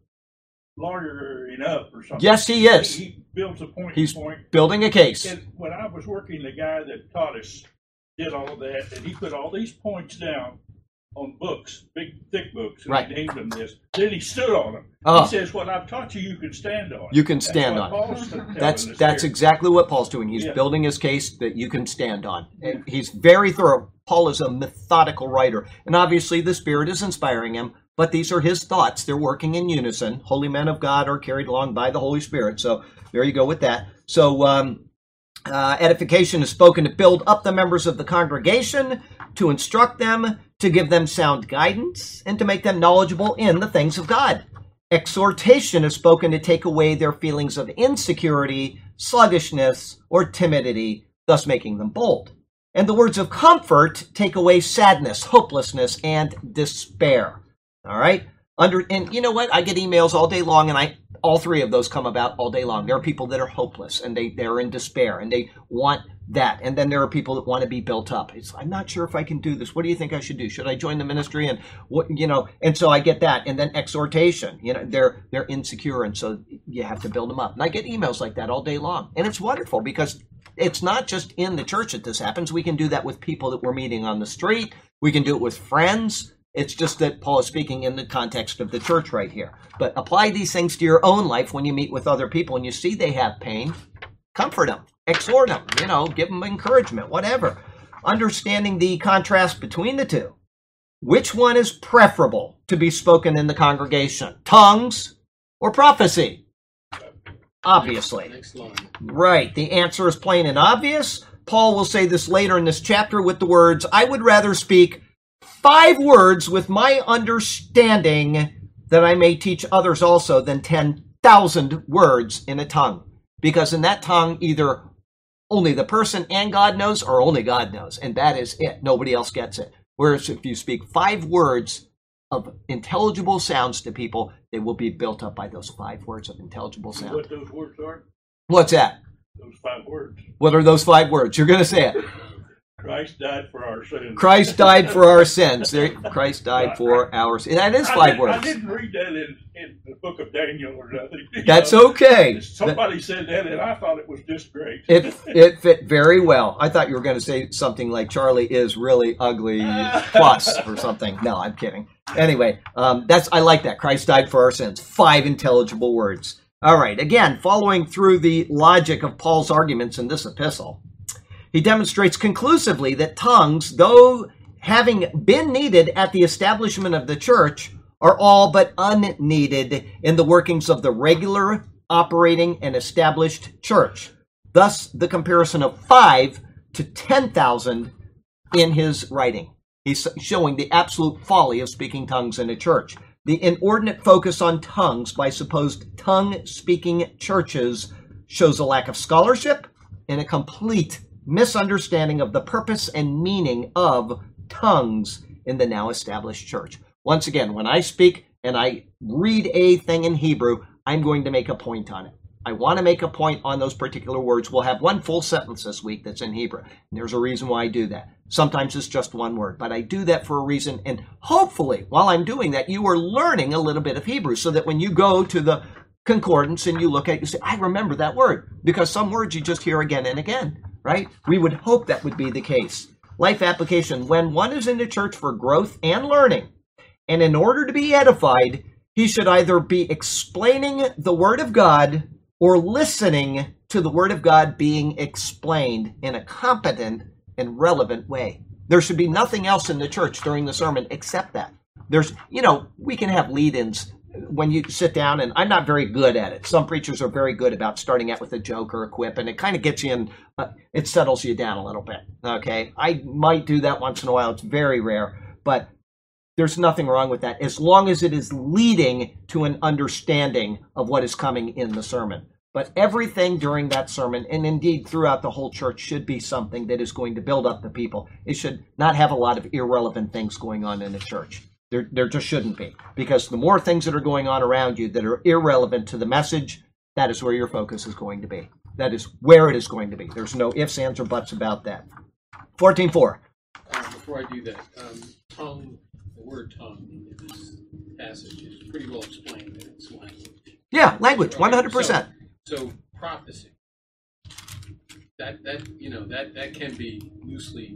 enough or something. Yes, he is. He builds a point. He's building a case. And when I was working, the guy that taught us did all of that, and he put all these points down on books, big thick books, and Right. he named them this. Then he stood on them. Oh. He says, "What I've taught you, you can stand on." You can stand That's on. what Paul's telling That's us here. exactly what Paul's doing. He's Yeah. building his case that you can stand on. And he's very thorough. Paul is a methodical writer. And obviously the Spirit is inspiring him, but these are his thoughts. They're working in unison. Holy men of God are carried along by the Holy Spirit. So there you go with that. So edification is spoken to build up the members of the congregation, to instruct them, to give them sound guidance, and to make them knowledgeable in the things of God. Exhortation is spoken to take away their feelings of insecurity, sluggishness, or timidity, thus making them bold. And the words of comfort take away sadness, hopelessness, and despair. All right? And you know what? I get emails all day long, and all three of those come about all day long. There are people that are hopeless, and they're in despair, and they want that. And then there are people that want to be built up. I'm not sure if I can do this. What do you think I should do? Should I join the ministry? And what, and so I get that. And then exhortation, they're insecure, and so you have to build them up. And I get emails like that all day long. And it's wonderful because it's not just in the church that this happens. We can do that with people that we're meeting on the street. We can do it with friends. It's just that Paul is speaking in the context of the church right here. But apply these things to your own life when you meet with other people and you see they have pain. Comfort them, exhort them, give them encouragement, whatever. Understanding the contrast between the two. Which one is preferable to be spoken in the congregation? Tongues or prophecy? Obviously. Next line. Right. The answer is plain and obvious. Paul will say this later in this chapter with the words, I would rather speak 5 words with my understanding that I may teach others also than 10,000 words in a tongue. Because in that tongue, either only the person and God knows or only God knows. And that is it. Nobody else gets it. Whereas if you speak 5 words of intelligible sounds to people, they will be built up by those 5 words of intelligible You know sound. what those words are? What's that? Those 5 words. What are those 5 words? You're going to say it. Christ died for our sins. Christ died for our sins. Christ died for our sins. That is 5 words. I didn't read that in the book of Daniel or nothing. That's okay. Somebody said that, and I thought it was just great. It fit very well. I thought you were going to say something like Charlie is really ugly plus or something. No, I'm kidding. Anyway, I like that. Christ died for our sins. 5 intelligible words. All right. Again, following through the logic of Paul's arguments in this epistle, he demonstrates conclusively that tongues, though having been needed at the establishment of the church, are all but unneeded in the workings of the regular, operating, and established church. Thus, the comparison of 5 to 10,000 in his writing. He's showing the absolute folly of speaking tongues in a church. The inordinate focus on tongues by supposed tongue-speaking churches shows a lack of scholarship and a complete misunderstanding of the purpose and meaning of tongues in the now established church. Once again, when I speak and I read a thing in Hebrew, I'm going to make a point on it. I want to make a point on those particular words. We'll have one full sentence this week that's in Hebrew. And there's a reason why I do that. Sometimes it's just one word, but I do that for a reason. And hopefully, while I'm doing that, you are learning a little bit of Hebrew so that when you go to the concordance and you look at it, you say, I remember that word. Because some words you just hear again and again, right? We would hope that would be the case. Life application. When one is in the church for growth and learning, and in order to be edified, he should either be explaining the Word of God or listening to the Word of God being explained in a competent and relevant way. There should be nothing else in the church during the sermon except that. We can have lead-ins when you sit down, and I'm not very good at it. Some preachers are very good about starting out with a joke or a quip, and it kind of gets you in, it settles you down a little bit, okay? I might do that once in a while. It's very rare, but there's nothing wrong with that as long as it is leading to an understanding of what is coming in the sermon. But everything during that sermon, and indeed throughout the whole church, should be something that is going to build up the people. It should not have a lot of irrelevant things going on in the church. There just shouldn't be. Because the more things that are going on around you that are irrelevant to the message, that is where your focus is going to be. That is where it is going to be. There's no ifs, ands, or buts about that. 14:4. Before I do that, tongue, the word tongue in this passage is pretty well explained in its language. Yeah, language, 100%. So prophecy, that can be loosely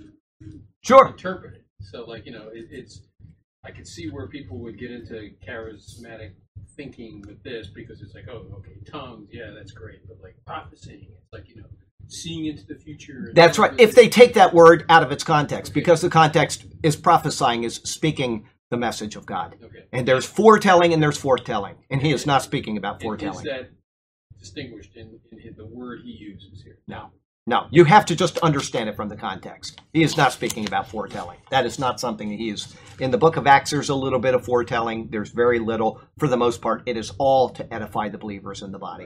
Sure. interpreted. So it's I could see where people would get into charismatic thinking with this because it's like, oh, okay, tongues, yeah, that's great, but like prophesying, it's like seeing into the future. That's right. If they take that word out of its context, because the context is prophesying, is speaking the message of God. Okay. And there's foretelling and there's foretelling, and he is not speaking about And foretelling. is that distinguished in the word he uses here? No, you have to just understand it from the context. He is not speaking about foretelling. That is not something that he is. In the book of Acts, there's a little bit of foretelling. There's very little. For the most part, it is all to edify the believers in the body.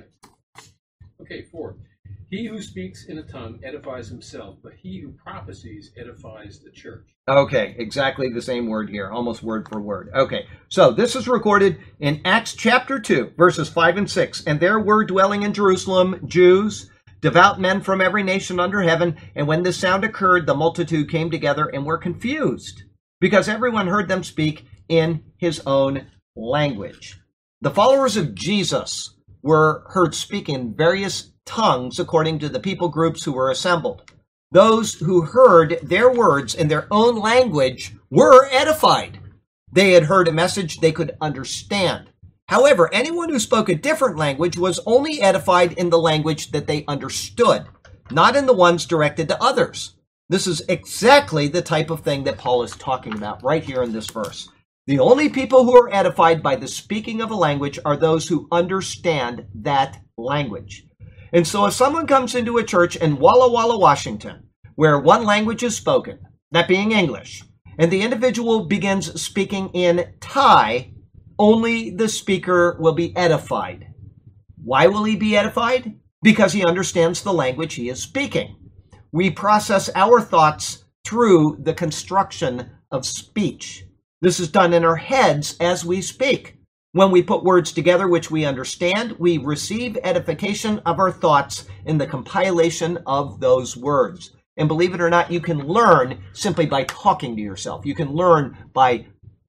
Okay, 4. He who speaks in a tongue edifies himself, but he who prophesies edifies the church. Okay, exactly the same word here, almost word for word. Okay, so this is recorded in Acts chapter 2, verses 5 and 6. And there were dwelling in Jerusalem Jews, devout men from every nation under heaven. And when this sound occurred, the multitude came together and were confused, because everyone heard them speak in his own language. The followers of Jesus were heard speak in various tongues according to the people groups who were assembled. Those who heard their words in their own language were edified. They had heard a message they could understand. However, anyone who spoke a different language was only edified in the language that they understood, not in the ones directed to others. This is exactly the type of thing that Paul is talking about right here in this verse. The only people who are edified by the speaking of a language are those who understand that language. And so if someone comes into a church in Walla Walla, Washington, where one language is spoken, that being English, and the individual begins speaking in Thai, only the speaker will be edified. Why will he be edified? Because he understands the language he is speaking. We process our thoughts through the construction of speech. This is done in our heads as we speak. When we put words together which we understand, we receive edification of our thoughts in the compilation of those words. And believe it or not, you can learn simply by talking to yourself. You can learn by,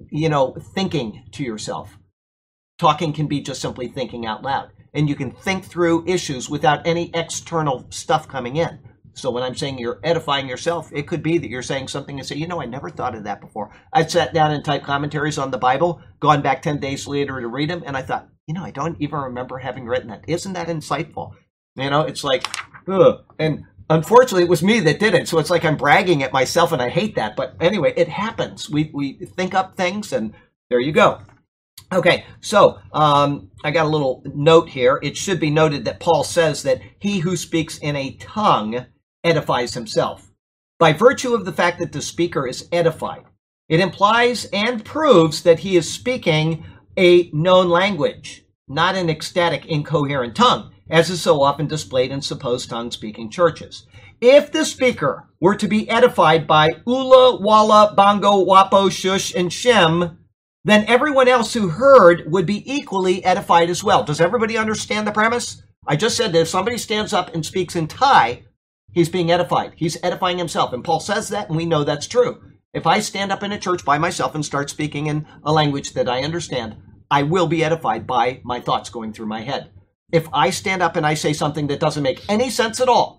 thinking to yourself. Talking can be just simply thinking out loud. And you can think through issues without any external stuff coming in. So when I'm saying you're edifying yourself, it could be that you're saying something and say, I never thought of that before. I've sat down and typed commentaries on the Bible, gone back 10 days later to read them, and I thought, I don't even remember having written that. Isn't that insightful? It's like, ugh. And unfortunately, it was me that did it, so it's like I'm bragging at myself, and I hate that. But anyway, it happens. We think up things, and there you go. Okay, so I got a little note here. It should be noted that Paul says that he who speaks in a tongue edifies himself. By virtue of the fact that the speaker is edified, it implies and proves that he is speaking a known language, not an ecstatic, incoherent tongue, as is so often displayed in supposed tongue-speaking churches. If the speaker were to be edified by Ula, Walla, Bongo, Wapo, Shush, and Shem, then everyone else who heard would be equally edified as well. Does everybody understand the premise? I just said that if somebody stands up and speaks in Thai, he's being edified. He's edifying himself. And Paul says that, and we know that's true. If I stand up in a church by myself and start speaking in a language that I understand, I will be edified by my thoughts going through my head. If I stand up and I say something that doesn't make any sense at all,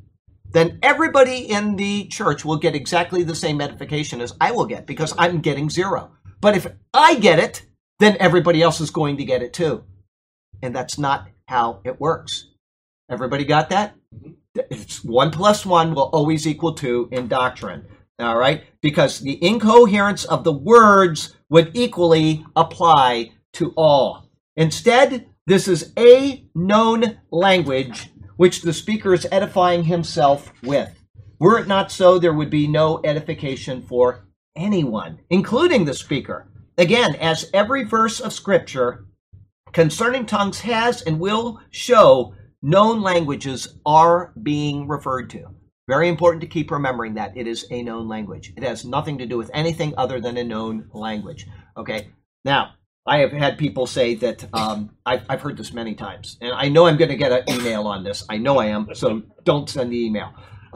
then everybody in the church will get exactly the same edification as I will get, because I'm getting zero. But if I get it, then everybody else is going to get it too. And that's not how it works. Everybody got that? It's 1 + 1 will always equal 2 in doctrine. All right? Because the incoherence of the words would equally apply to all. Instead, this is a known language which the speaker is edifying himself with. Were it not so, there would be no edification for anyone, including the speaker. Again, as every verse of Scripture concerning tongues has and will show known languages are being referred to. Very important to keep remembering that it is a known language. It has nothing to do with anything other than a known language. Okay. Now, I have had people say that I've heard this many times, and I know I'm going to get an email on this. I know I am, so don't send the email.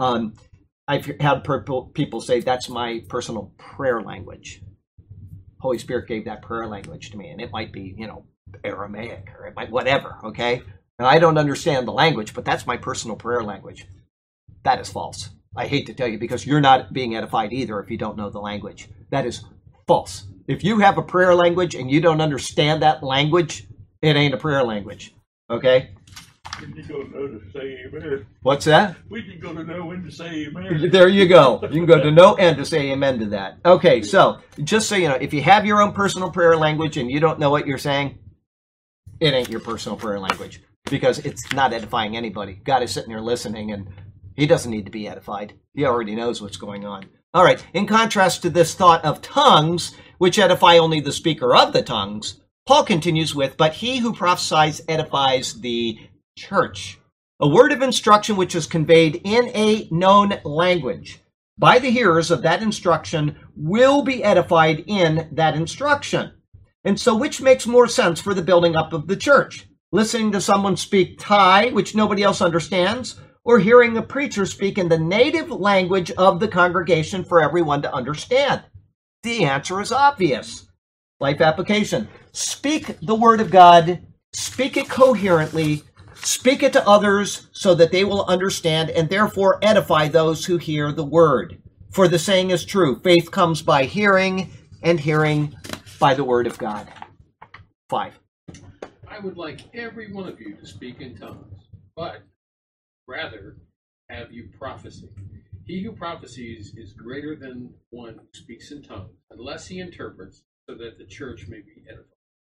I've had people say that's my personal prayer language. Holy Spirit gave that prayer language to me, and it might be, Aramaic or it might whatever. Okay, and I don't understand the language, but that's my personal prayer language. That is false. I hate to tell you, because you're not being edified either if you don't know the language. That is false. If you have a prayer language and you don't understand that language, it ain't a prayer language. Okay? We can go to know to say amen. What's that? We can go to know when to say amen. There you go. You can go to no end to say amen to that. Okay, so just so you know, if you have your own personal prayer language and you don't know what you're saying, it ain't your personal prayer language, because it's not edifying anybody. God is sitting there listening, and he doesn't need to be edified. He already knows what's going on. All right, in contrast to this thought of tongues, which edify only the speaker of the tongues, Paul continues with, but he who prophesies edifies the church. A word of instruction which is conveyed in a known language by the hearers of that instruction will be edified in that instruction. And so which makes more sense for the building up of the church? Listening to someone speak Thai, which nobody else understands, or hearing a preacher speak in the native language of the congregation for everyone to understand? The answer is obvious. Life application. Speak the word of God. Speak it coherently. Speak it to others so that they will understand and therefore edify those who hear the word. For the saying is true. Faith comes by hearing, and hearing by the word of God. 5. I would like every one of you to speak in tongues, but rather have you prophecy. He who prophesies is greater than one who speaks in tongues, unless he interprets, so that the church may be edified.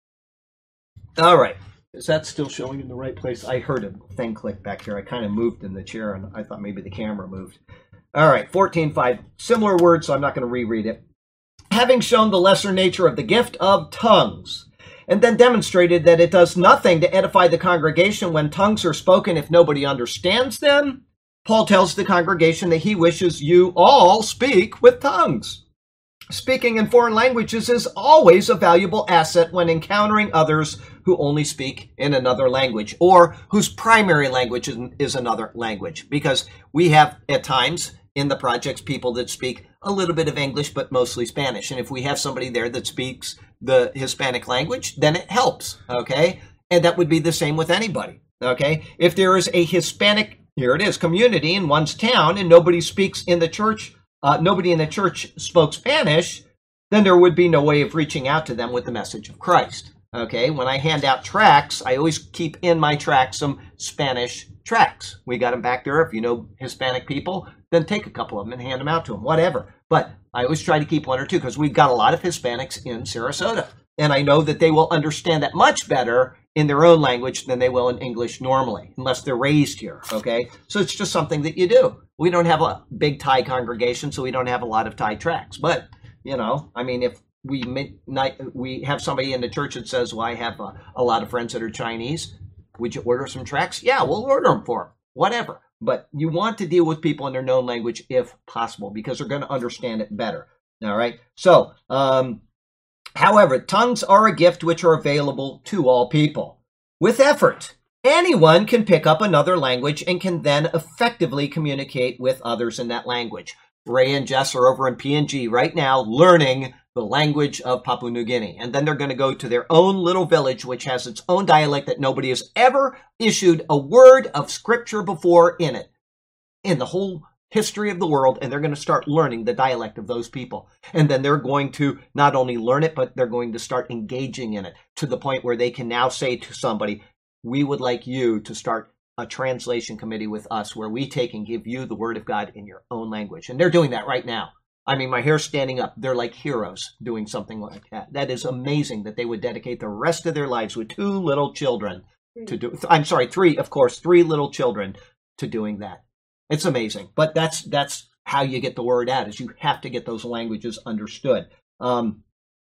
All right. Is that still showing in the right place? I heard a thing click back here. I kind of moved in the chair, and I thought maybe the camera moved. All right, 14:5. Similar words, so I'm not going to reread it. Having shown the lesser nature of the gift of tongues, and then demonstrated that it does nothing to edify the congregation when tongues are spoken if nobody understands them, Paul tells the congregation that he wishes you all speak with tongues. Speaking in foreign languages is always a valuable asset when encountering others who only speak in another language, or whose primary language is another language, because we have at times in the projects people that speak a little bit of English but mostly Spanish, and if we have somebody there that speaks the Hispanic language, then it helps, okay? And that would be the same with anybody, okay? If there is a Hispanic, here it is, community in one's town and nobody speaks in the church, nobody in the church spoke Spanish, then there would be no way of reaching out to them with the message of Christ. Okay, when I hand out tracts, I always keep in my tracts some Spanish tracts. We got them back there. If you know Hispanic people, then take a couple of them and hand them out to them, whatever. But I always try to keep one or two, because we've got a lot of Hispanics in Sarasota. And I know that they will understand that much better in their own language than they will in English normally, unless they're raised here, okay? So it's just something that you do. We don't have a big Thai congregation, so we don't have a lot of Thai tracts. But, I mean, if we have somebody in the church that says, well, I have a lot of friends that are Chinese, would you order some tracts? Yeah, we'll order them for them, whatever. But you want to deal with people in their known language if possible, because they're going to understand it better, all right? So, however, tongues are a gift which are available to all people. With effort, anyone can pick up another language and can then effectively communicate with others in that language. Ray and Jess are over in PNG right now learning the language of Papua New Guinea. And then they're going to go to their own little village, which has its own dialect that nobody has ever issued a word of scripture before in it, in the whole history of the world. And they're going to start learning the dialect of those people. And then they're going to not only learn it, but they're going to start engaging in it to the point where they can now say to somebody, we would like you to start a translation committee with us where we take and give you the word of God in your own language. And they're doing that right now. I mean, my hair's standing up. They're like heroes doing something like that. That is amazing that they would dedicate the rest of their lives with 2 little children to do, I'm sorry, 3, of course, 3 little children to doing that. It's amazing. But that's how you get the word out, is you have to get those languages understood.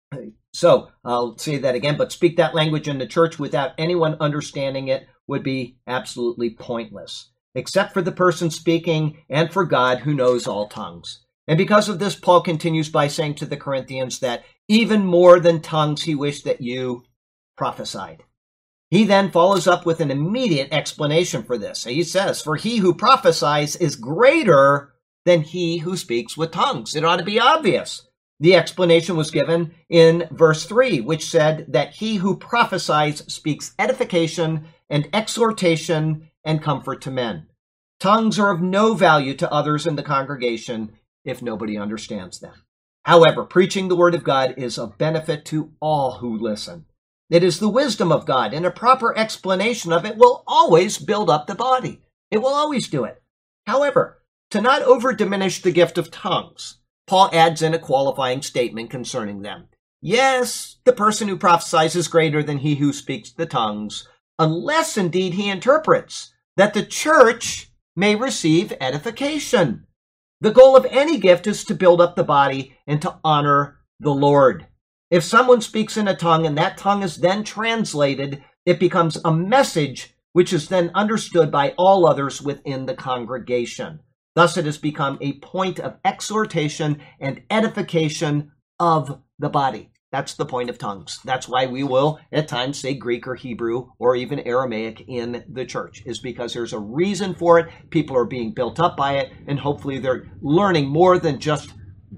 So I'll say that again, but speak that language in the church without anyone understanding it would be absolutely pointless, except for the person speaking and for God who knows all tongues. And because of this, Paul continues by saying to the Corinthians that even more than tongues, he wished that you prophesied. He then follows up with an immediate explanation for this. He says, for he who prophesies is greater than he who speaks with tongues. It ought to be obvious. The explanation was given in verse 3, which said that he who prophesies speaks edification and exhortation and comfort to men. Tongues are of no value to others in the congregation if nobody understands them. However, preaching the word of God is of benefit to all who listen. It is the wisdom of God, and a proper explanation of it will always build up the body. It will always do it. However, to not over-diminish the gift of tongues, Paul adds in a qualifying statement concerning them. Yes, the person who prophesies is greater than he who speaks the tongues, unless indeed he interprets, that the church may receive edification. The goal of any gift is to build up the body and to honor the Lord. If someone speaks in a tongue and that tongue is then translated, it becomes a message which is then understood by all others within the congregation. Thus, it has become a point of exhortation and edification of the body. That's the point of tongues. That's why we will at times say Greek or Hebrew or even Aramaic in the church, is because there's a reason for it. People are being built up by it, and hopefully they're learning more than just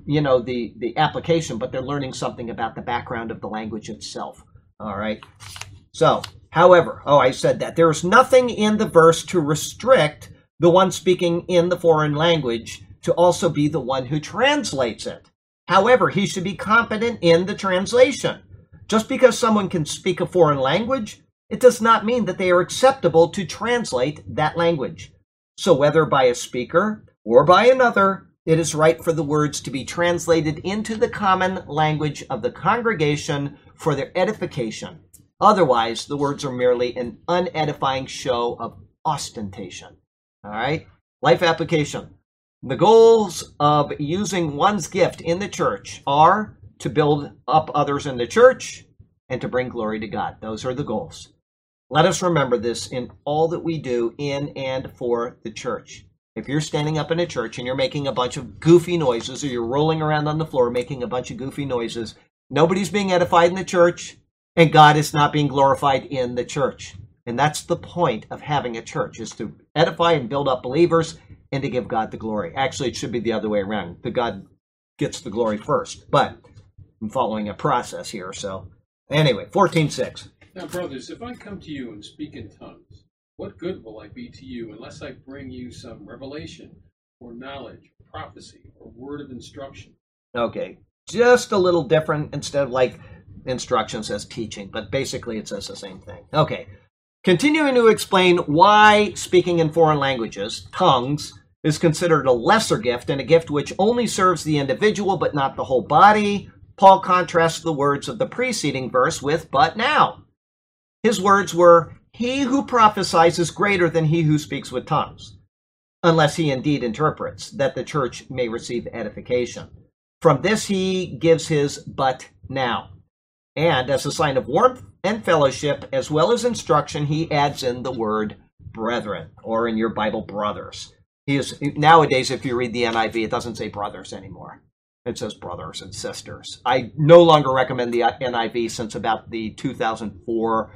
the application, but they're learning something about the background of the language itself. All right. So, however, I said that there is nothing in the verse to restrict the one speaking in the foreign language to also be the one who translates it. However, he should be competent in the translation. Just because someone can speak a foreign language, it does not mean that they are acceptable to translate that language. So whether by a speaker or by another, it is right for the words to be translated into the common language of the congregation for their edification. Otherwise, the words are merely an unedifying show of ostentation. All right? Life application. The goals of using one's gift in the church are to build up others in the church and to bring glory to God. Those are the goals. Let us remember this in all that we do in and for the church. If you're standing up in a church and you're making a bunch of goofy noises, or you're rolling around on the floor making a bunch of goofy noises, nobody's being edified in the church, and God is not being glorified in the church. And that's the point of having a church, is to edify and build up believers and to give God the glory. Actually, it should be the other way around. The God gets the glory first. But I'm following a process here. So anyway, 14:6. Now, brothers, if I come to you and speak in tongues, what good will I be to you unless I bring you some revelation or knowledge, prophecy, or word of instruction? Okay, just a little different. Instead of like instruction says teaching, but basically it says the same thing. Okay, continuing to explain why speaking in foreign languages, tongues, is considered a lesser gift and a gift which only serves the individual but not the whole body, Paul contrasts the words of the preceding verse with "but now." His words were, "He who prophesies is greater than he who speaks with tongues, unless he indeed interprets, that the church may receive edification." From this he gives his "but now." And as a sign of warmth and fellowship, as well as instruction, he adds in the word "brethren," or in your Bible, "brothers." Nowadays, if you read the NIV, it doesn't say brothers anymore. It says brothers and sisters. I no longer recommend the NIV since about the 2004,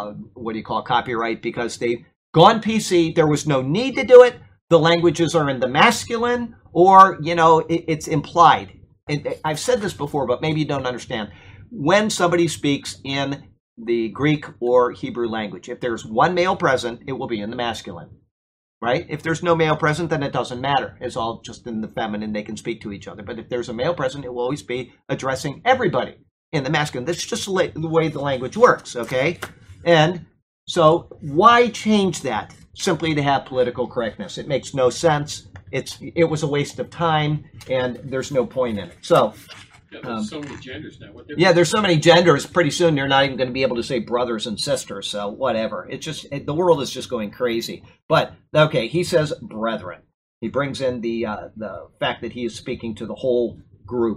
copyright, because they've gone PC. There was no need to do it. The languages are in the masculine, or, it's implied. And I've said this before, but maybe you don't understand. When somebody speaks in the Greek or Hebrew language, if there's one male present, it will be in the masculine. Right? If there's no male present, then it doesn't matter. It's all just in the feminine. They can speak to each other. But if there's a male present, it will always be addressing everybody in the masculine. That's just the way the language works, okay? And so why change that simply to have political correctness? It makes no sense. It was a waste of time, and there's no point in it. So there's so many genders now. There's so many genders. Pretty soon you're not even going to be able to say brothers and sisters. So whatever. The world is just going crazy. But okay, he says brethren. He brings in the fact that he is speaking to the whole group.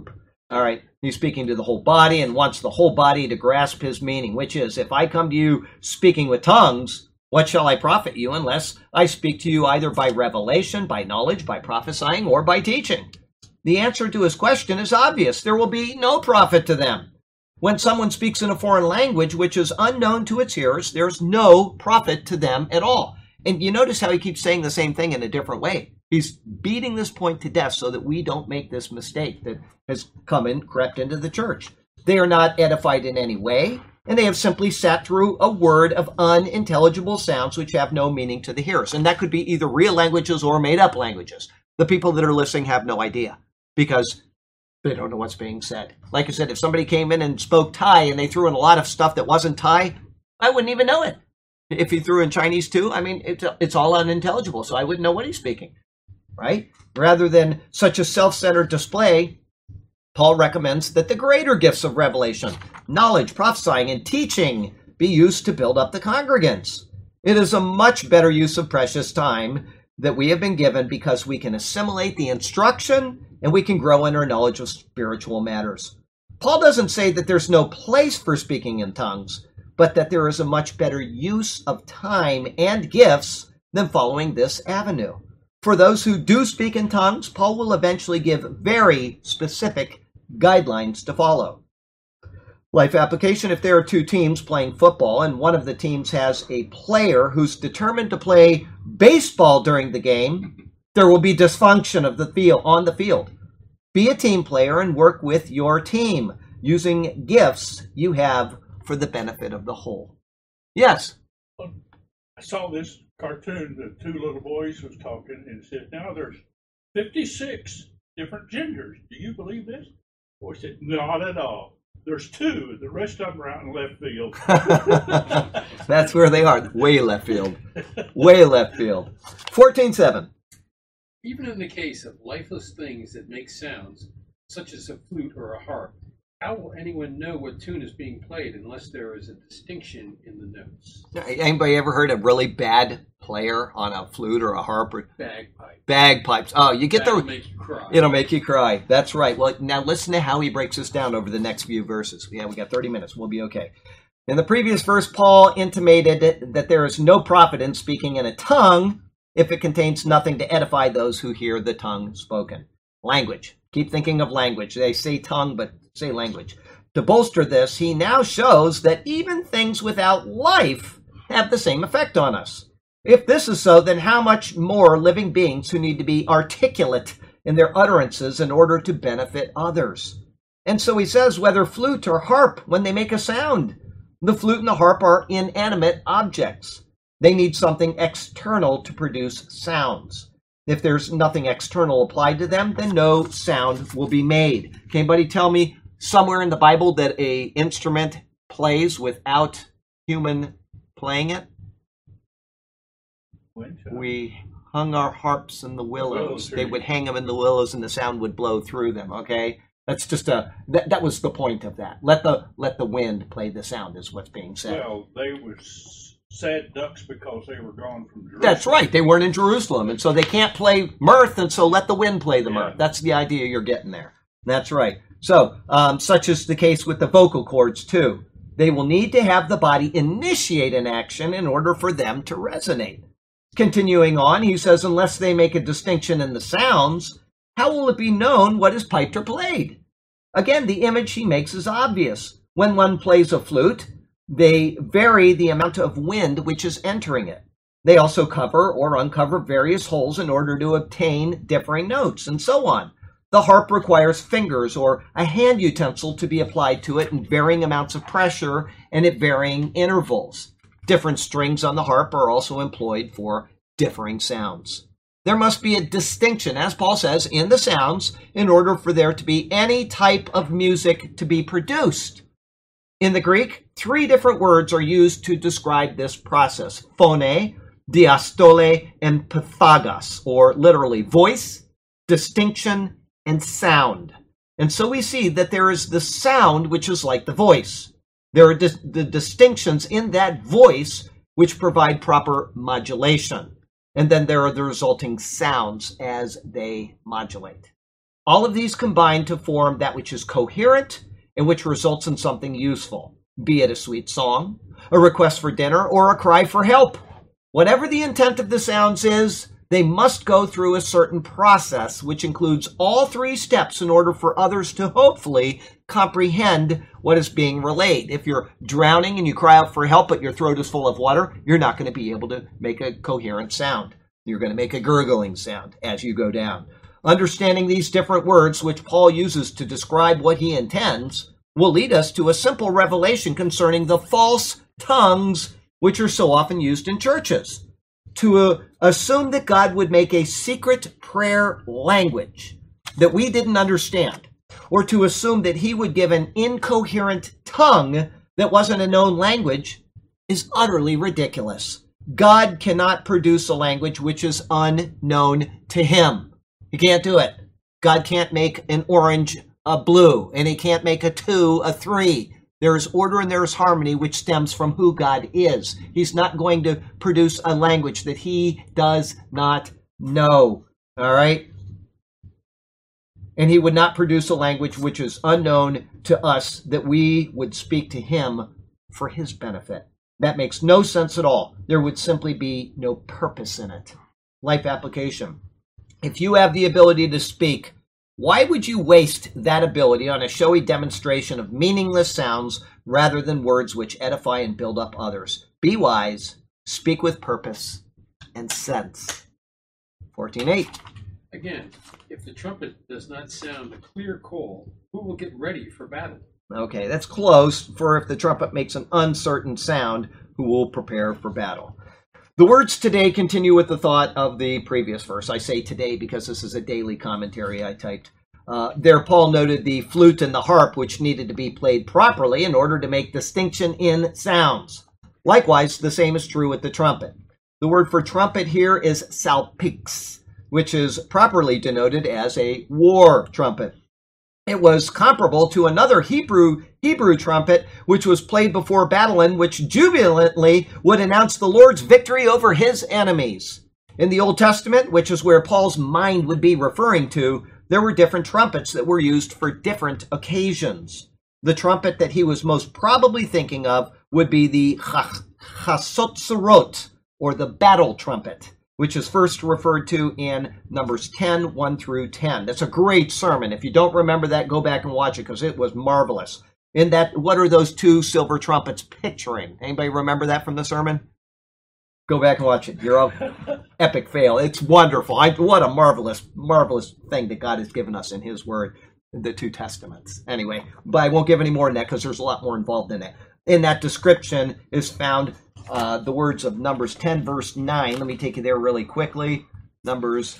All right. He's speaking to the whole body and wants the whole body to grasp his meaning, which is, if I come to you speaking with tongues, what shall I profit you unless I speak to you either by revelation, by knowledge, by prophesying, or by teaching? The answer to his question is obvious. There will be no profit to them. When someone speaks in a foreign language which is unknown to its hearers, there's no profit to them at all. And you notice how he keeps saying the same thing in a different way. He's beating this point to death so that we don't make this mistake that has crept into the church. They are not edified in any way, and they have simply sat through a word of unintelligible sounds which have no meaning to the hearers. And that could be either real languages or made-up languages. The people that are listening have no idea because they don't know what's being said. Like I said, if somebody came in and spoke Thai and they threw in a lot of stuff that wasn't Thai, I wouldn't even know it. If he threw in Chinese too, I mean, it's all unintelligible, so I wouldn't know what he's speaking. Right? Rather than such a self-centered display, Paul recommends that the greater gifts of revelation, knowledge, prophesying, and teaching be used to build up the congregants. It is a much better use of precious time that we have been given because we can assimilate the instruction and we can grow in our knowledge of spiritual matters. Paul doesn't say that there's no place for speaking in tongues, but that there is a much better use of time and gifts than following this avenue. For those who do speak in tongues, Paul will eventually give very specific guidelines to follow. Life application: if there are two teams playing football and one of the teams has a player who's determined to play baseball during the game, there will be dysfunction of the field on the field. Be a team player and work with your team using gifts you have for the benefit of the whole. Yes? I saw this cartoon, the two little boys was talking and said, now there's 56 different genders. Do you believe this? Boy said, not at all. There's two. The rest of them are out in left field. That's where they are. Way left field. Way left field. 14:7. Even in the case of lifeless things that make sounds, such as a flute or a harp, how will anyone know what tune is being played unless there is a distinction in the notes? Anybody ever heard a really bad player on a flute or a harp? Or Bagpipe. Bagpipes. Oh, you get That'll make you cry. It'll make you cry. That's right. Well, now listen to how he breaks this down over the next few verses. Yeah, we got 30 minutes. We'll be okay. In the previous verse, Paul intimated that there is no profit in speaking in a tongue if it contains nothing to edify those who hear the tongue spoken. Language. Keep thinking of language. They say tongue, but say language. To bolster this, he now shows that even things without life have the same effect on us. If this is so, then how much more living beings who need to be articulate in their utterances in order to benefit others? And so he says, whether flute or harp, when they make a sound, the flute and the harp are inanimate objects. They need something external to produce sounds. If there's nothing external applied to them, then no sound will be made. Can anybody tell me somewhere in the Bible that a instrument plays without human playing it? We hung our harps in the willows. They would hang them in the willows and the sound would blow through them, okay? That's just that was the point of that. Let the wind play the sound is what's being said. Well, they were sad ducks because they were gone from Jerusalem. That's right. They weren't in Jerusalem, and so they can't play mirth, and so let the wind play the mirth. That's the idea you're getting there. That's right. So, such is the case with the vocal cords, too. They will need to have the body initiate an action in order for them to resonate. Continuing on, he says, unless they make a distinction in the sounds, how will it be known what is piped or played? Again, the image he makes is obvious. When one plays a flute, they vary the amount of wind which is entering it. They also cover or uncover various holes in order to obtain differing notes, and so on. The harp requires fingers or a hand utensil to be applied to it in varying amounts of pressure and at varying intervals. Different strings on the harp are also employed for differing sounds. There must be a distinction, as Paul says, in the sounds in order for there to be any type of music to be produced. In the Greek, 3 different words are used to describe this process: phone, diastole, and pathagos, or literally voice, distinction, and sound. And so we see that there is the sound which is like the voice. There are the distinctions in that voice which provide proper modulation. And then there are the resulting sounds as they modulate. All of these combine to form that which is coherent and which results in something useful, be it a sweet song, a request for dinner, or a cry for help. Whatever the intent of the sounds is, they must go through a certain process, which includes all three steps in order for others to hopefully comprehend what is being relayed. If you're drowning and you cry out for help, but your throat is full of water, you're not going to be able to make a coherent sound. You're going to make a gurgling sound as you go down. Understanding these different words, which Paul uses to describe what he intends, will lead us to a simple revelation concerning the false tongues which are so often used in churches. To assume that God would make a secret prayer language that we didn't understand, or to assume that he would give an incoherent tongue that wasn't a known language, is utterly ridiculous. God cannot produce a language which is unknown to him. He can't do it. God can't make an orange a blue, and he can't make a 2 a 3. There is order and there is harmony, which stems from who God is. He's not going to produce a language that he does not know. All right? And he would not produce a language which is unknown to us, that we would speak to him for his benefit. That makes no sense at all. There would simply be no purpose in it. Life application. If you have the ability to speak, why would you waste that ability on a showy demonstration of meaningless sounds rather than words which edify and build up others? Be wise, speak with purpose and sense. 14:8. Again, if the trumpet does not sound a clear call, who will get ready for battle? Okay, that's close. For if the trumpet makes an uncertain sound, who will prepare for battle? The words today continue with the thought of the previous verse. I say today because this is a daily commentary I typed. There, Paul noted the flute and the harp, which needed to be played properly in order to make distinction in sounds. Likewise, the same is true with the trumpet. The word for trumpet here is salpix, which is properly denoted as a war trumpet. It was comparable to another Hebrew trumpet, which was played before battle and which jubilantly would announce the Lord's victory over his enemies. In the Old Testament, which is where Paul's mind would be referring to, there were different trumpets that were used for different occasions. The trumpet that he was most probably thinking of would be the chasotzerot, or the battle trumpet, which is first referred to in Numbers 10, 1 through 10. That's a great sermon. If you don't remember that, go back and watch it because it was marvelous. In that, what are those two silver trumpets picturing? Anybody remember that from the sermon? Go back and watch it. You're an epic fail. It's wonderful. What a marvelous, marvelous thing that God has given us in his word, the two testaments. Anyway, but I won't give any more than that because there's a lot more involved in it. In that description is found the words of Numbers 10, verse 9. Let me take you there really quickly. Numbers,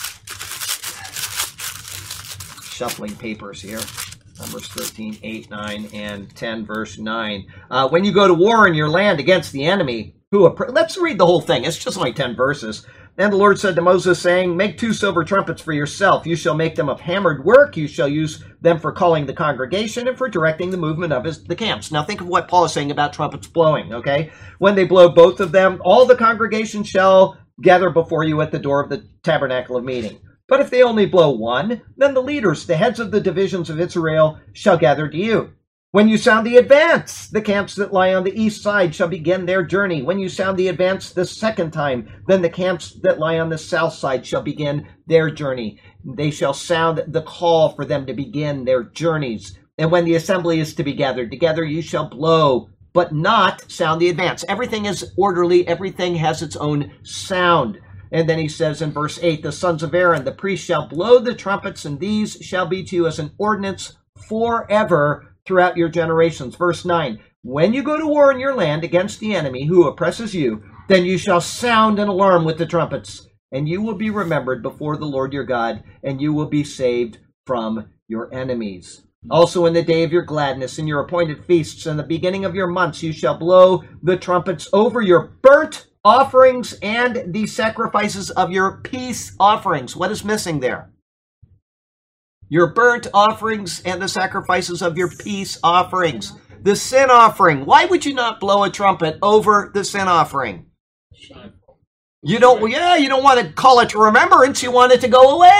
shuffling papers here. Numbers 13, 8, 9, and 10, verse 9. When you go to war in your land against the enemy, let's read the whole thing. It's just like 10 verses. And the Lord said to Moses, saying, make 2 silver trumpets for yourself. You shall make them of hammered work. You shall use them for calling the congregation and for directing the movement of the camps. Now think of what Paul is saying about trumpets blowing, okay? When they blow both of them, all the congregation shall gather before you at the door of the tabernacle of meeting. But if they only blow one, then the leaders, the heads of the divisions of Israel, shall gather to you. When you sound the advance, the camps that lie on the east side shall begin their journey. When you sound the advance the second time, then the camps that lie on the south side shall begin their journey. They shall sound the call for them to begin their journeys. And when the assembly is to be gathered together, you shall blow, but not sound the advance. Everything is orderly. Everything has its own sound. And then he says in verse 8, the sons of Aaron, the priests, shall blow the trumpets, and these shall be to you as an ordinance forever throughout your generations. Verse 9, when you go to war in your land against the enemy who oppresses you, then you shall sound an alarm with the trumpets, and you will be remembered before the Lord your God, and you will be saved from your enemies. Also in the day of your gladness, in your appointed feasts, and the beginning of your months, you shall blow the trumpets over your burnt offerings and the sacrifices of your peace offerings. What is missing there? Your burnt offerings and the sacrifices of your peace offerings. The sin offering. Why would you not blow a trumpet over the sin offering? You don't want to call it to remembrance. You want it to go away.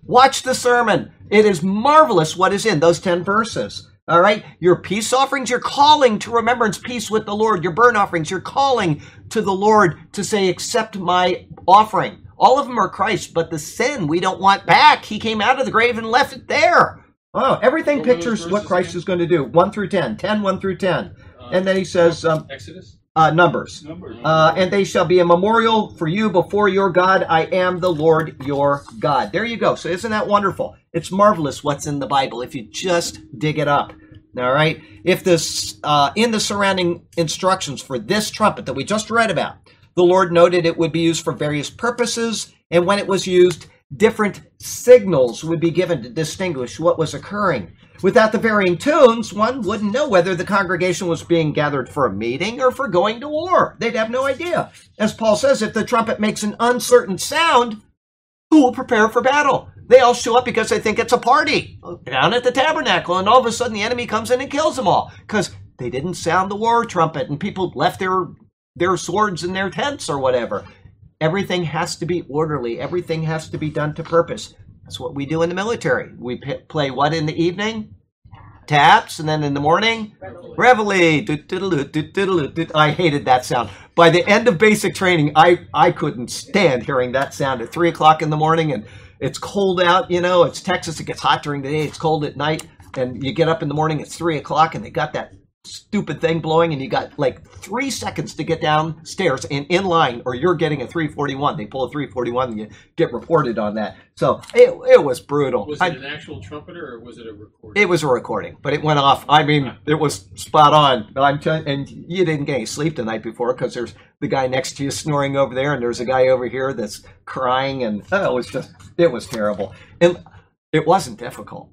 Watch the sermon. It is marvelous what is in those 10 verses. All right? Your peace offerings, you're calling to remembrance peace with the Lord. Your burnt offerings, you're calling to the Lord to say, accept my offering. All of them are Christ, but the sin we don't want back. He came out of the grave and left it there. Oh, everything What were pictures those what verses Christ again? is going to do. 1 through 10. 10, 1 through 10. And then he says, Exodus? Numbers. Numbers. And they shall be a memorial for you before your God. I am the Lord your God. There you go. So isn't that wonderful? It's marvelous what's in the Bible if you just dig it up. All right. If this, in the surrounding instructions for this trumpet that we just read about, the Lord noted it would be used for various purposes, and when it was used, different signals would be given to distinguish what was occurring. Without the varying tunes, one wouldn't know whether the congregation was being gathered for a meeting or for going to war. They'd have no idea. As Paul says, if the trumpet makes an uncertain sound, who will prepare for battle? They all show up because they think it's a party down at the tabernacle, and all of a sudden the enemy comes in and kills them all because they didn't sound the war trumpet and people left their swords in their tents or whatever. Everything has to be orderly. Everything has to be done to purpose. That's what we do in the military. We play what in the evening? Taps, and then in the morning? Reveille. I hated that sound. By the end of basic training, I couldn't stand hearing that sound at 3 o'clock in the morning, and it's cold out, you know, it's Texas, it gets hot during the day, it's cold at night, and you get up in the morning, it's 3 o'clock, and they got that stupid thing blowing, and you got like 3 seconds to get downstairs and in line, or you're getting a 341. They pull a 341 and you get reported on that. So it was brutal. Was it an actual trumpeter or was it a recording? It was a recording, but it went off. I mean, it was spot on. And you didn't get any sleep the night before because there's the guy next to you snoring over there, and there's a guy over here that's crying, and it was terrible. And it wasn't difficult.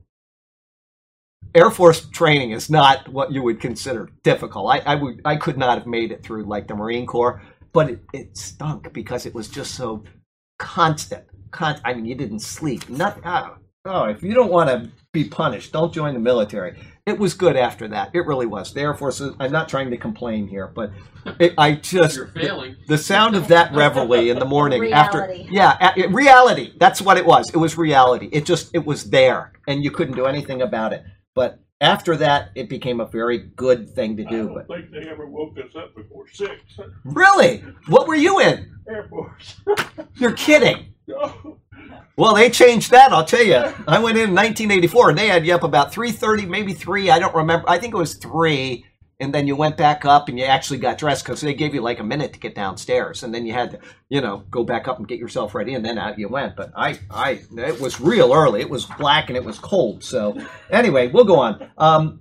Air Force training is not what you would consider difficult. I could not have made it through like the Marine Corps, but it stunk because it was just so constant. I mean, you didn't sleep. If you don't want to be punished, don't join the military. It was good after that. It really was. The Air Force, I'm not trying to complain here, but You're failing. the sound of that reveille in the morning Reality. reality. That's what it was. It was reality. It was there, and you couldn't do anything about it. But after that, it became a very good thing to I do. don't think they ever woke us up before 6. Really? What were you in? Air Force. You're kidding. No. Well, they changed that, I'll tell you. I went in 1984, and they had you up about 3:30, maybe 3. I don't remember. I think it was 3. And then you went back up and you actually got dressed because they gave you like a minute to get downstairs. And then you had to, go back up and get yourself ready, and then out you went. But it was real early. It was black and it was cold. So anyway, we'll go on.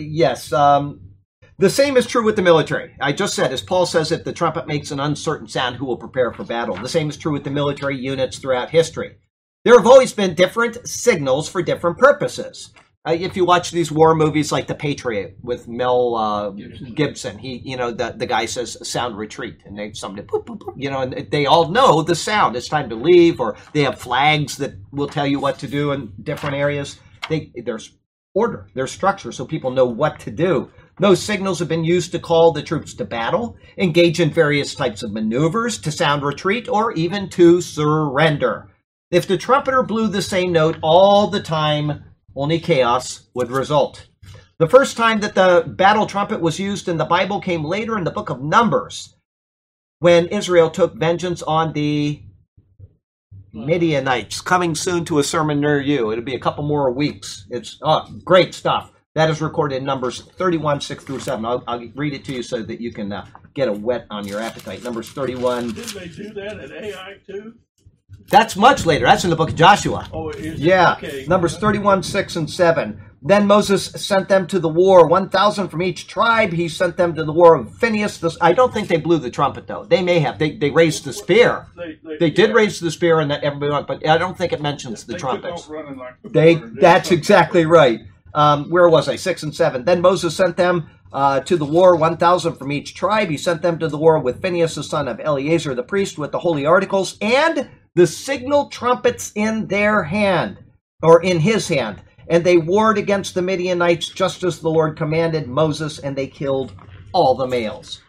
The same is true with the military. I just said, as Paul says, if the trumpet makes an uncertain sound, who will prepare for battle? The same is true with the military units throughout history. There have always been different signals for different purposes. If you watch these war movies like The Patriot with Mel Gibson, the guy says sound retreat, and somebody boop, boop, boop, and they all know the sound. It's time to leave, or they have flags that will tell you what to do in different areas. There's order, there's structure, so people know what to do. Those signals have been used to call the troops to battle, engage in various types of maneuvers, to sound retreat, or even to surrender. If the trumpeter blew the same note all the time, only chaos would result. The first time that the battle trumpet was used in the Bible came later in the book of Numbers, when Israel took vengeance on the Midianites. Coming soon to a sermon near you. It'll be a couple more weeks. It's great stuff. That is recorded in Numbers 31, 6 through 7. I'll read it to you so that you can get a whet on your appetite. Numbers 31. Did they do that at AI too? That's much later. That's in the book of Joshua. Oh, is it? Yeah. Okay. Numbers 31, 6 and 7. Then Moses sent them to the war, 1,000 from each tribe. He sent them to the war of Phinehas. I don't think they blew the trumpet, though. They may have. They raised the spear. They did raise the spear, and everybody went, but I don't think it mentions the trumpets. That's exactly right. Where was I? 6 and 7. Then Moses sent them to the war, 1,000 from each tribe. He sent them to the war with Phinehas, the son of Eleazar the priest, with the holy articles and the signal trumpets in their hand, or in his hand. And they warred against the Midianites just as the Lord commanded Moses, and they killed all the males.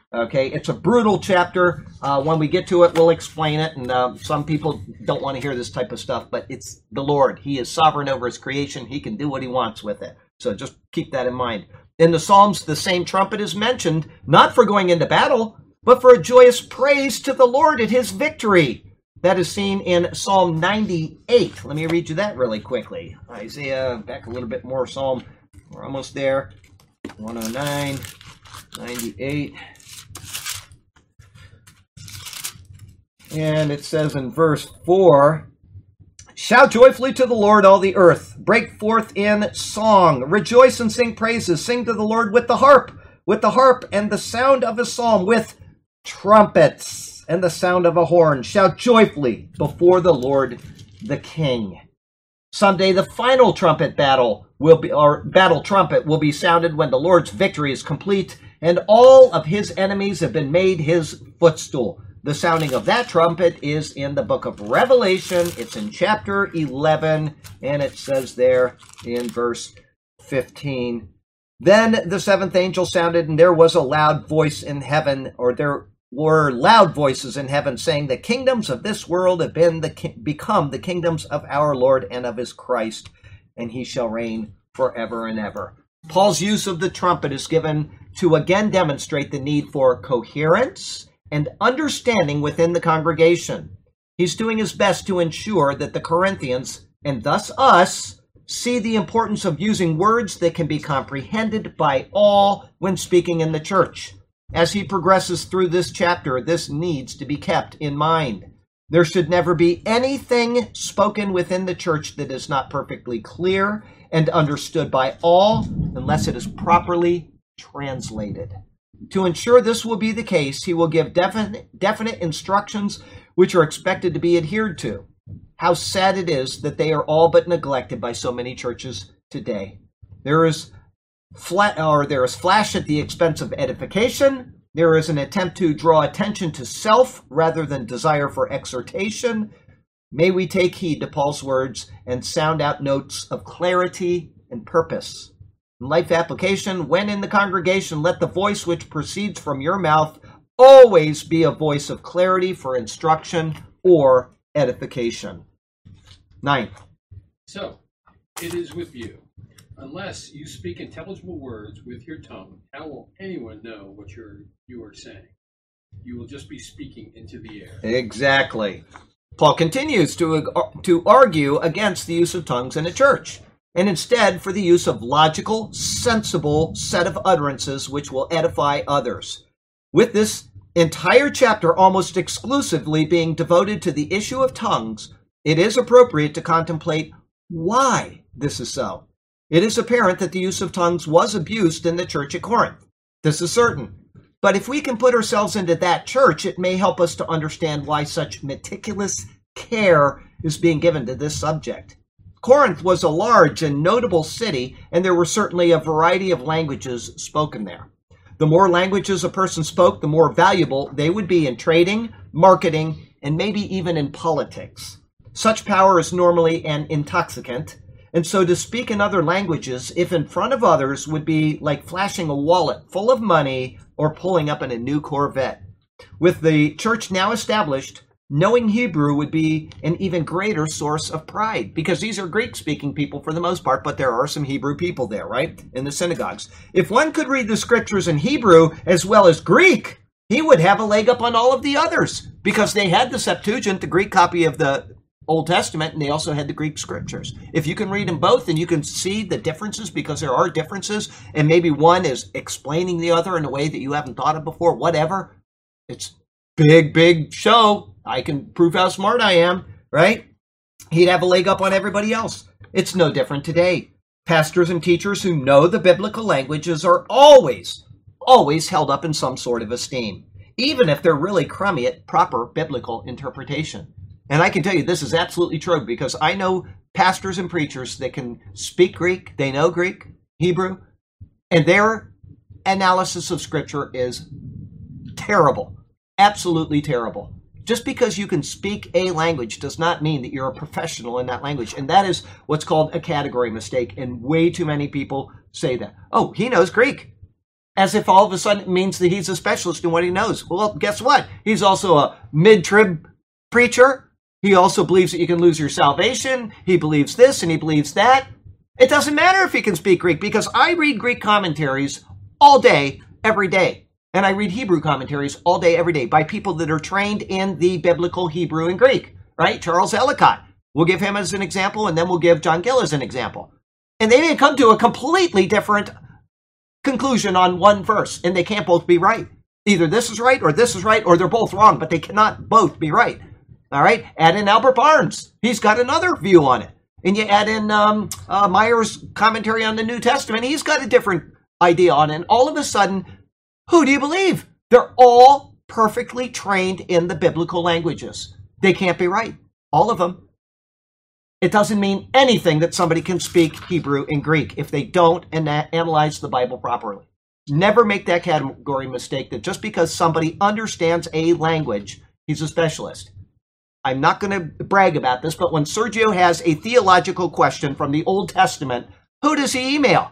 Okay, it's a brutal chapter. When we get to it, we'll explain it. And some people don't want to hear this type of stuff, but it's the Lord. He is sovereign over his creation. He can do what he wants with it. So just keep that in mind. In the Psalms, the same trumpet is mentioned, not for going into battle, but for a joyous praise to the Lord at his victory. That is seen in Psalm 98. Let me read you that really quickly. Isaiah, back a little bit more. Psalm, we're almost there. 109, 98. And it says in verse 4, shout joyfully to the Lord, all the earth. Break forth in song. Rejoice and sing praises. Sing to the Lord with the harp and the sound of a psalm, with trumpets and the sound of a horn. Shout joyfully before the Lord the King. Someday the final trumpet battle battle trumpet will be sounded when the Lord's victory is complete and all of his enemies have been made his footstool. The sounding of that trumpet is in the book of Revelation. It's in chapter 11, and it says there in verse 15, then the seventh angel sounded, and there was a loud voice in heaven, or there were loud voices in heaven saying, the kingdoms of this world have become the kingdoms of our Lord and of his Christ, and he shall reign forever and ever. Paul's use of the trumpet is given to again demonstrate the need for coherence and understanding within the congregation. He's doing his best to ensure that the Corinthians, and thus us, see the importance of using words that can be comprehended by all when speaking in the church. As he progresses through this chapter, this needs to be kept in mind. There should never be anything spoken within the church that is not perfectly clear and understood by all unless it is properly translated. To ensure this will be the case, he will give definite instructions which are expected to be adhered to. How sad it is that they are all but neglected by so many churches today. There is flash at the expense of edification. There is an attempt to draw attention to self rather than desire for exhortation. May we take heed to Paul's words and sound out notes of clarity and purpose. In life application, when in the congregation, let the voice which proceeds from your mouth always be a voice of clarity for instruction or edification. 9. So, it is with you. Unless you speak intelligible words with your tongue, how will anyone know what you are saying? You will just be speaking into the air. Exactly. Paul continues to argue against the use of tongues in a church, and instead for the use of logical, sensible set of utterances which will edify others. With this entire chapter almost exclusively being devoted to the issue of tongues, it is appropriate to contemplate why this is so. It is apparent that the use of tongues was abused in the church at Corinth. This is certain. But if we can put ourselves into that church, it may help us to understand why such meticulous care is being given to this subject. Corinth was a large and notable city, and there were certainly a variety of languages spoken there. The more languages a person spoke, the more valuable they would be in trading, marketing, and maybe even in politics. Such power is normally an intoxicant, and so to speak in other languages, if in front of others, would be like flashing a wallet full of money or pulling up in a new Corvette. With the church now established, knowing Hebrew would be an even greater source of pride, because these are Greek-speaking people for the most part, but there are some Hebrew people there, right, in the synagogues. If one could read the scriptures in Hebrew as well as Greek, he would have a leg up on all of the others, because they had the Septuagint, the Greek copy of the Old Testament, and they also had the Greek scriptures. If you can read them both and you can see the differences, because there are differences, and maybe one is explaining the other in a way that you haven't thought of before, whatever, it's big show. I can prove how smart I am, right? He'd have a leg up on everybody else. It's no different today. Pastors and teachers who know the biblical languages are always held up in some sort of esteem, even if they're really crummy at proper biblical interpretation. And I can tell you this is absolutely true, because I know pastors and preachers that can speak Greek, they know Greek, Hebrew, and their analysis of Scripture is terrible, absolutely terrible. Just because you can speak a language does not mean that you're a professional in that language. And that is what's called a category mistake, and way too many people say that. Oh, he knows Greek. as if all of a sudden it means that he's a specialist in what he knows. Well, guess what? He's also a mid-trib preacher. He also believes that you can lose your salvation. He believes this and he believes that. It doesn't matter if he can speak Greek, because I read Greek commentaries all day, every day. And I read Hebrew commentaries all day, every day by people that are trained in the biblical Hebrew and Greek, right? Charles Ellicott. We'll give him as an example, and then we'll give John Gill as an example. And they may come to a completely different conclusion on one verse, and they can't both be right. Either this is right, or this is right, or they're both wrong, but they cannot both be right. All right? Add in Albert Barnes. He's got another view on it. And you add in Meyer's commentary on the New Testament. He's got a different idea on it. And all of a sudden, who do you believe? They're all perfectly trained in the biblical languages. They can't be right. All of them. It doesn't mean anything that somebody can speak Hebrew and Greek if they don't analyze the Bible properly. Never make that category mistake that just because somebody understands a language, he's a specialist. I'm not going to brag about this, but when Sergio has a theological question from the Old Testament, who does he email?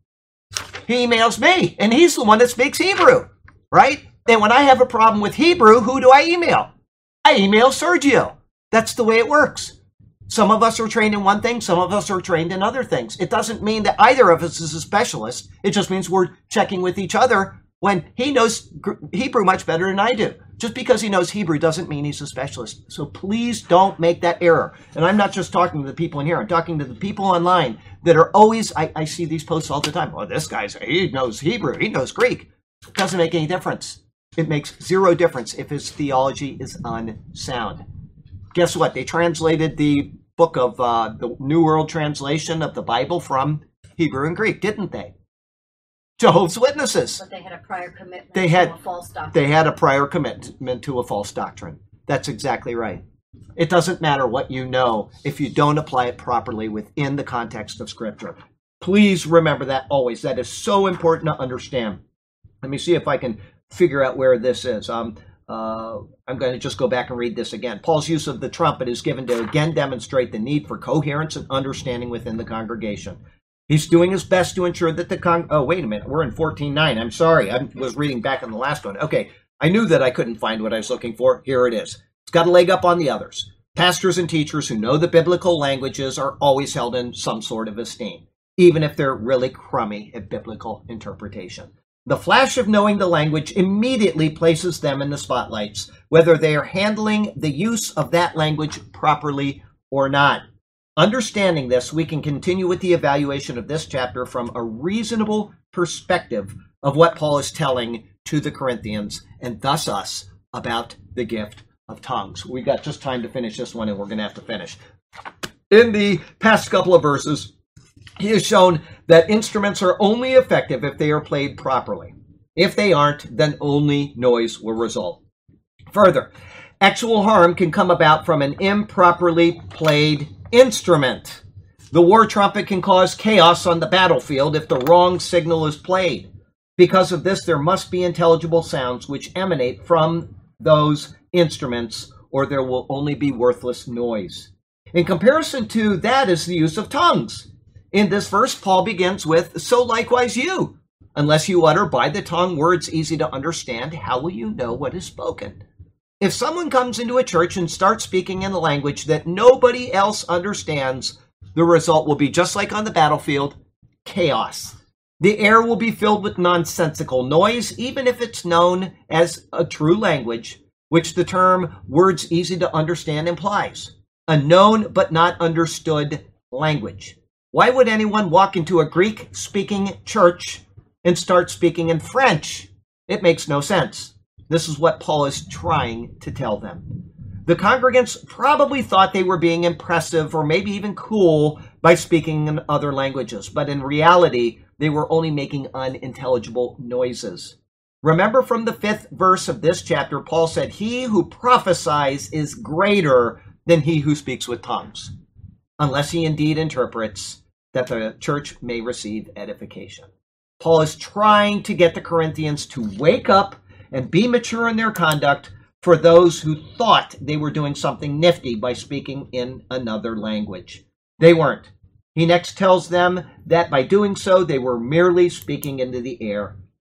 He emails me, and he's the one that speaks Hebrew, right? And when I have a problem with Hebrew, who do I email? I email Sergio. That's the way it works. Some of us are trained in one thing, some of us are trained in other things. It doesn't mean that either of us is a specialist. It just means we're checking with each other when he knows Hebrew much better than I do. Just because he knows Hebrew doesn't mean he's a specialist. So please don't make that error. And I'm not just talking to the people in here. I'm talking to the people online that are always, I see these posts all the time. Oh, this guy's, he knows Hebrew. He knows Greek. It doesn't make any difference. It makes zero difference if his theology is unsound. Guess what? They translated the book of the New World Translation of the Bible from Hebrew and Greek, didn't they? Jehovah's Witnesses. But they had a prior commitment to a false doctrine. They had a prior commitment to a false doctrine. That's exactly right. It doesn't matter what you know if you don't apply it properly within the context of Scripture. Please remember that always. That is so important to understand. Let me see if I can figure out where this is. I'm going to just go back and read this again. Paul's use of the trumpet is given to again demonstrate the need for coherence and understanding within the congregation. He's doing his best to ensure that the oh, wait a minute. We're in 14:9. I'm sorry. I was reading back on the last one. Okay. I knew that I couldn't find what I was looking for. Here it is. It's got a leg up on the others. Pastors and teachers who know the biblical languages are always held in some sort of esteem, even if they're really crummy at biblical interpretation. The flash of knowing the language immediately places them in the spotlights, whether they are handling the use of that language properly or not. Understanding this, we can continue with the evaluation of this chapter from a reasonable perspective of what Paul is telling to the Corinthians and thus us about the gift of tongues. We got just time to finish this one, and we're going to have to finish. In the past couple of verses, he has shown that instruments are only effective if they are played properly. If they aren't, then only noise will result. Further, actual harm can come about from an improperly played instrument. The war trumpet can cause chaos on the battlefield if the wrong signal is played. Because of this, there must be intelligible sounds which emanate from those instruments, or there will only be worthless noise. In comparison to that is the use of tongues. In this verse, Paul begins with, "So likewise you. Unless you utter by the tongue words easy to understand, how will you know what is spoken?" If someone comes into a church and starts speaking in a language that nobody else understands, the result will be just like on the battlefield, chaos. The air will be filled with nonsensical noise, even if it's known as a true language, which the term words easy to understand implies. A known but not understood language. Why would anyone walk into a Greek-speaking church and start speaking in French? It makes no sense. This is what Paul is trying to tell them. The congregants probably thought they were being impressive or maybe even cool by speaking in other languages, but in reality, they were only making unintelligible noises. Remember from the 5th verse of this chapter, Paul said, "He who prophesies is greater than he who speaks with tongues, unless he indeed interprets, that the church may receive edification." Paul is trying to get the Corinthians to wake up and be mature in their conduct for those who thought they were doing something nifty by speaking in another language. They weren't. He next tells them that by doing so, they were merely speaking into the air.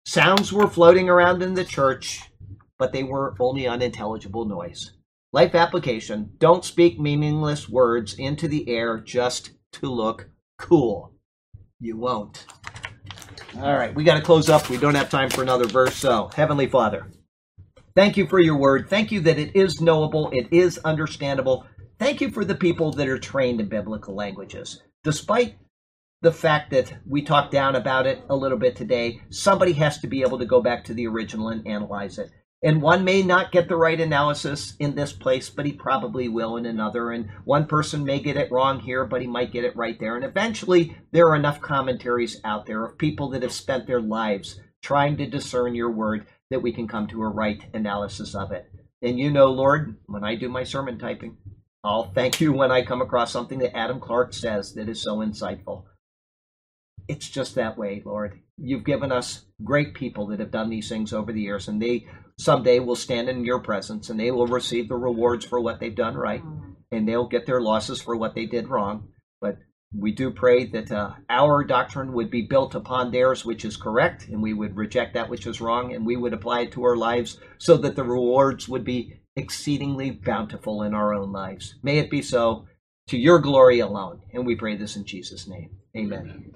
Sounds were floating around in the church, but they were only unintelligible noise. Life application: don't speak meaningless words into the air just to look cool. You won't. All right, we got to close up. We don't have time for another verse. So, Heavenly Father, thank you for your word. Thank you that it is knowable, it is understandable. Thank you for the people that are trained in biblical languages. Despite the fact that we talked down about it a little bit today, somebody has to be able to go back to the original and analyze it. And one may not get the right analysis in this place, but he probably will in another. And one person may get it wrong here, but he might get it right there. And eventually, there are enough commentaries out there of people that have spent their lives trying to discern your word that we can come to a right analysis of it. And you know, Lord, when I do my sermon typing, I'll thank you when I come across something that Adam Clark says that is so insightful. It's just that way, Lord. You've given us great people that have done these things over the years, and they someday will stand in your presence, and they will receive the rewards for what they've done right, and they'll get their losses for what they did wrong. But we do pray that our doctrine would be built upon theirs, which is correct, and we would reject that which is wrong, and we would apply it to our lives so that the rewards would be exceedingly bountiful in our own lives. May it be so, to your glory alone. And we pray this in Jesus' name. Amen.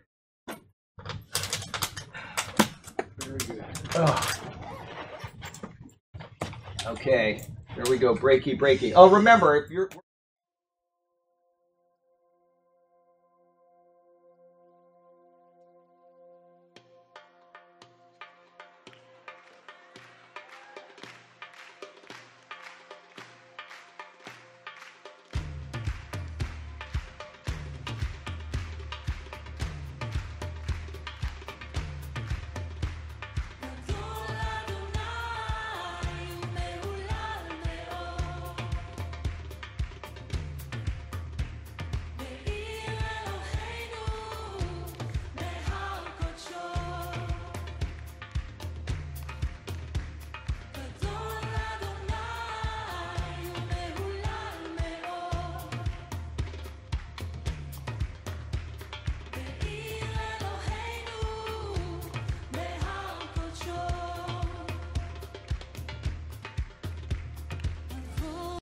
Very good. Oh. Okay, there we go. Breaky. Oh, remember, if you're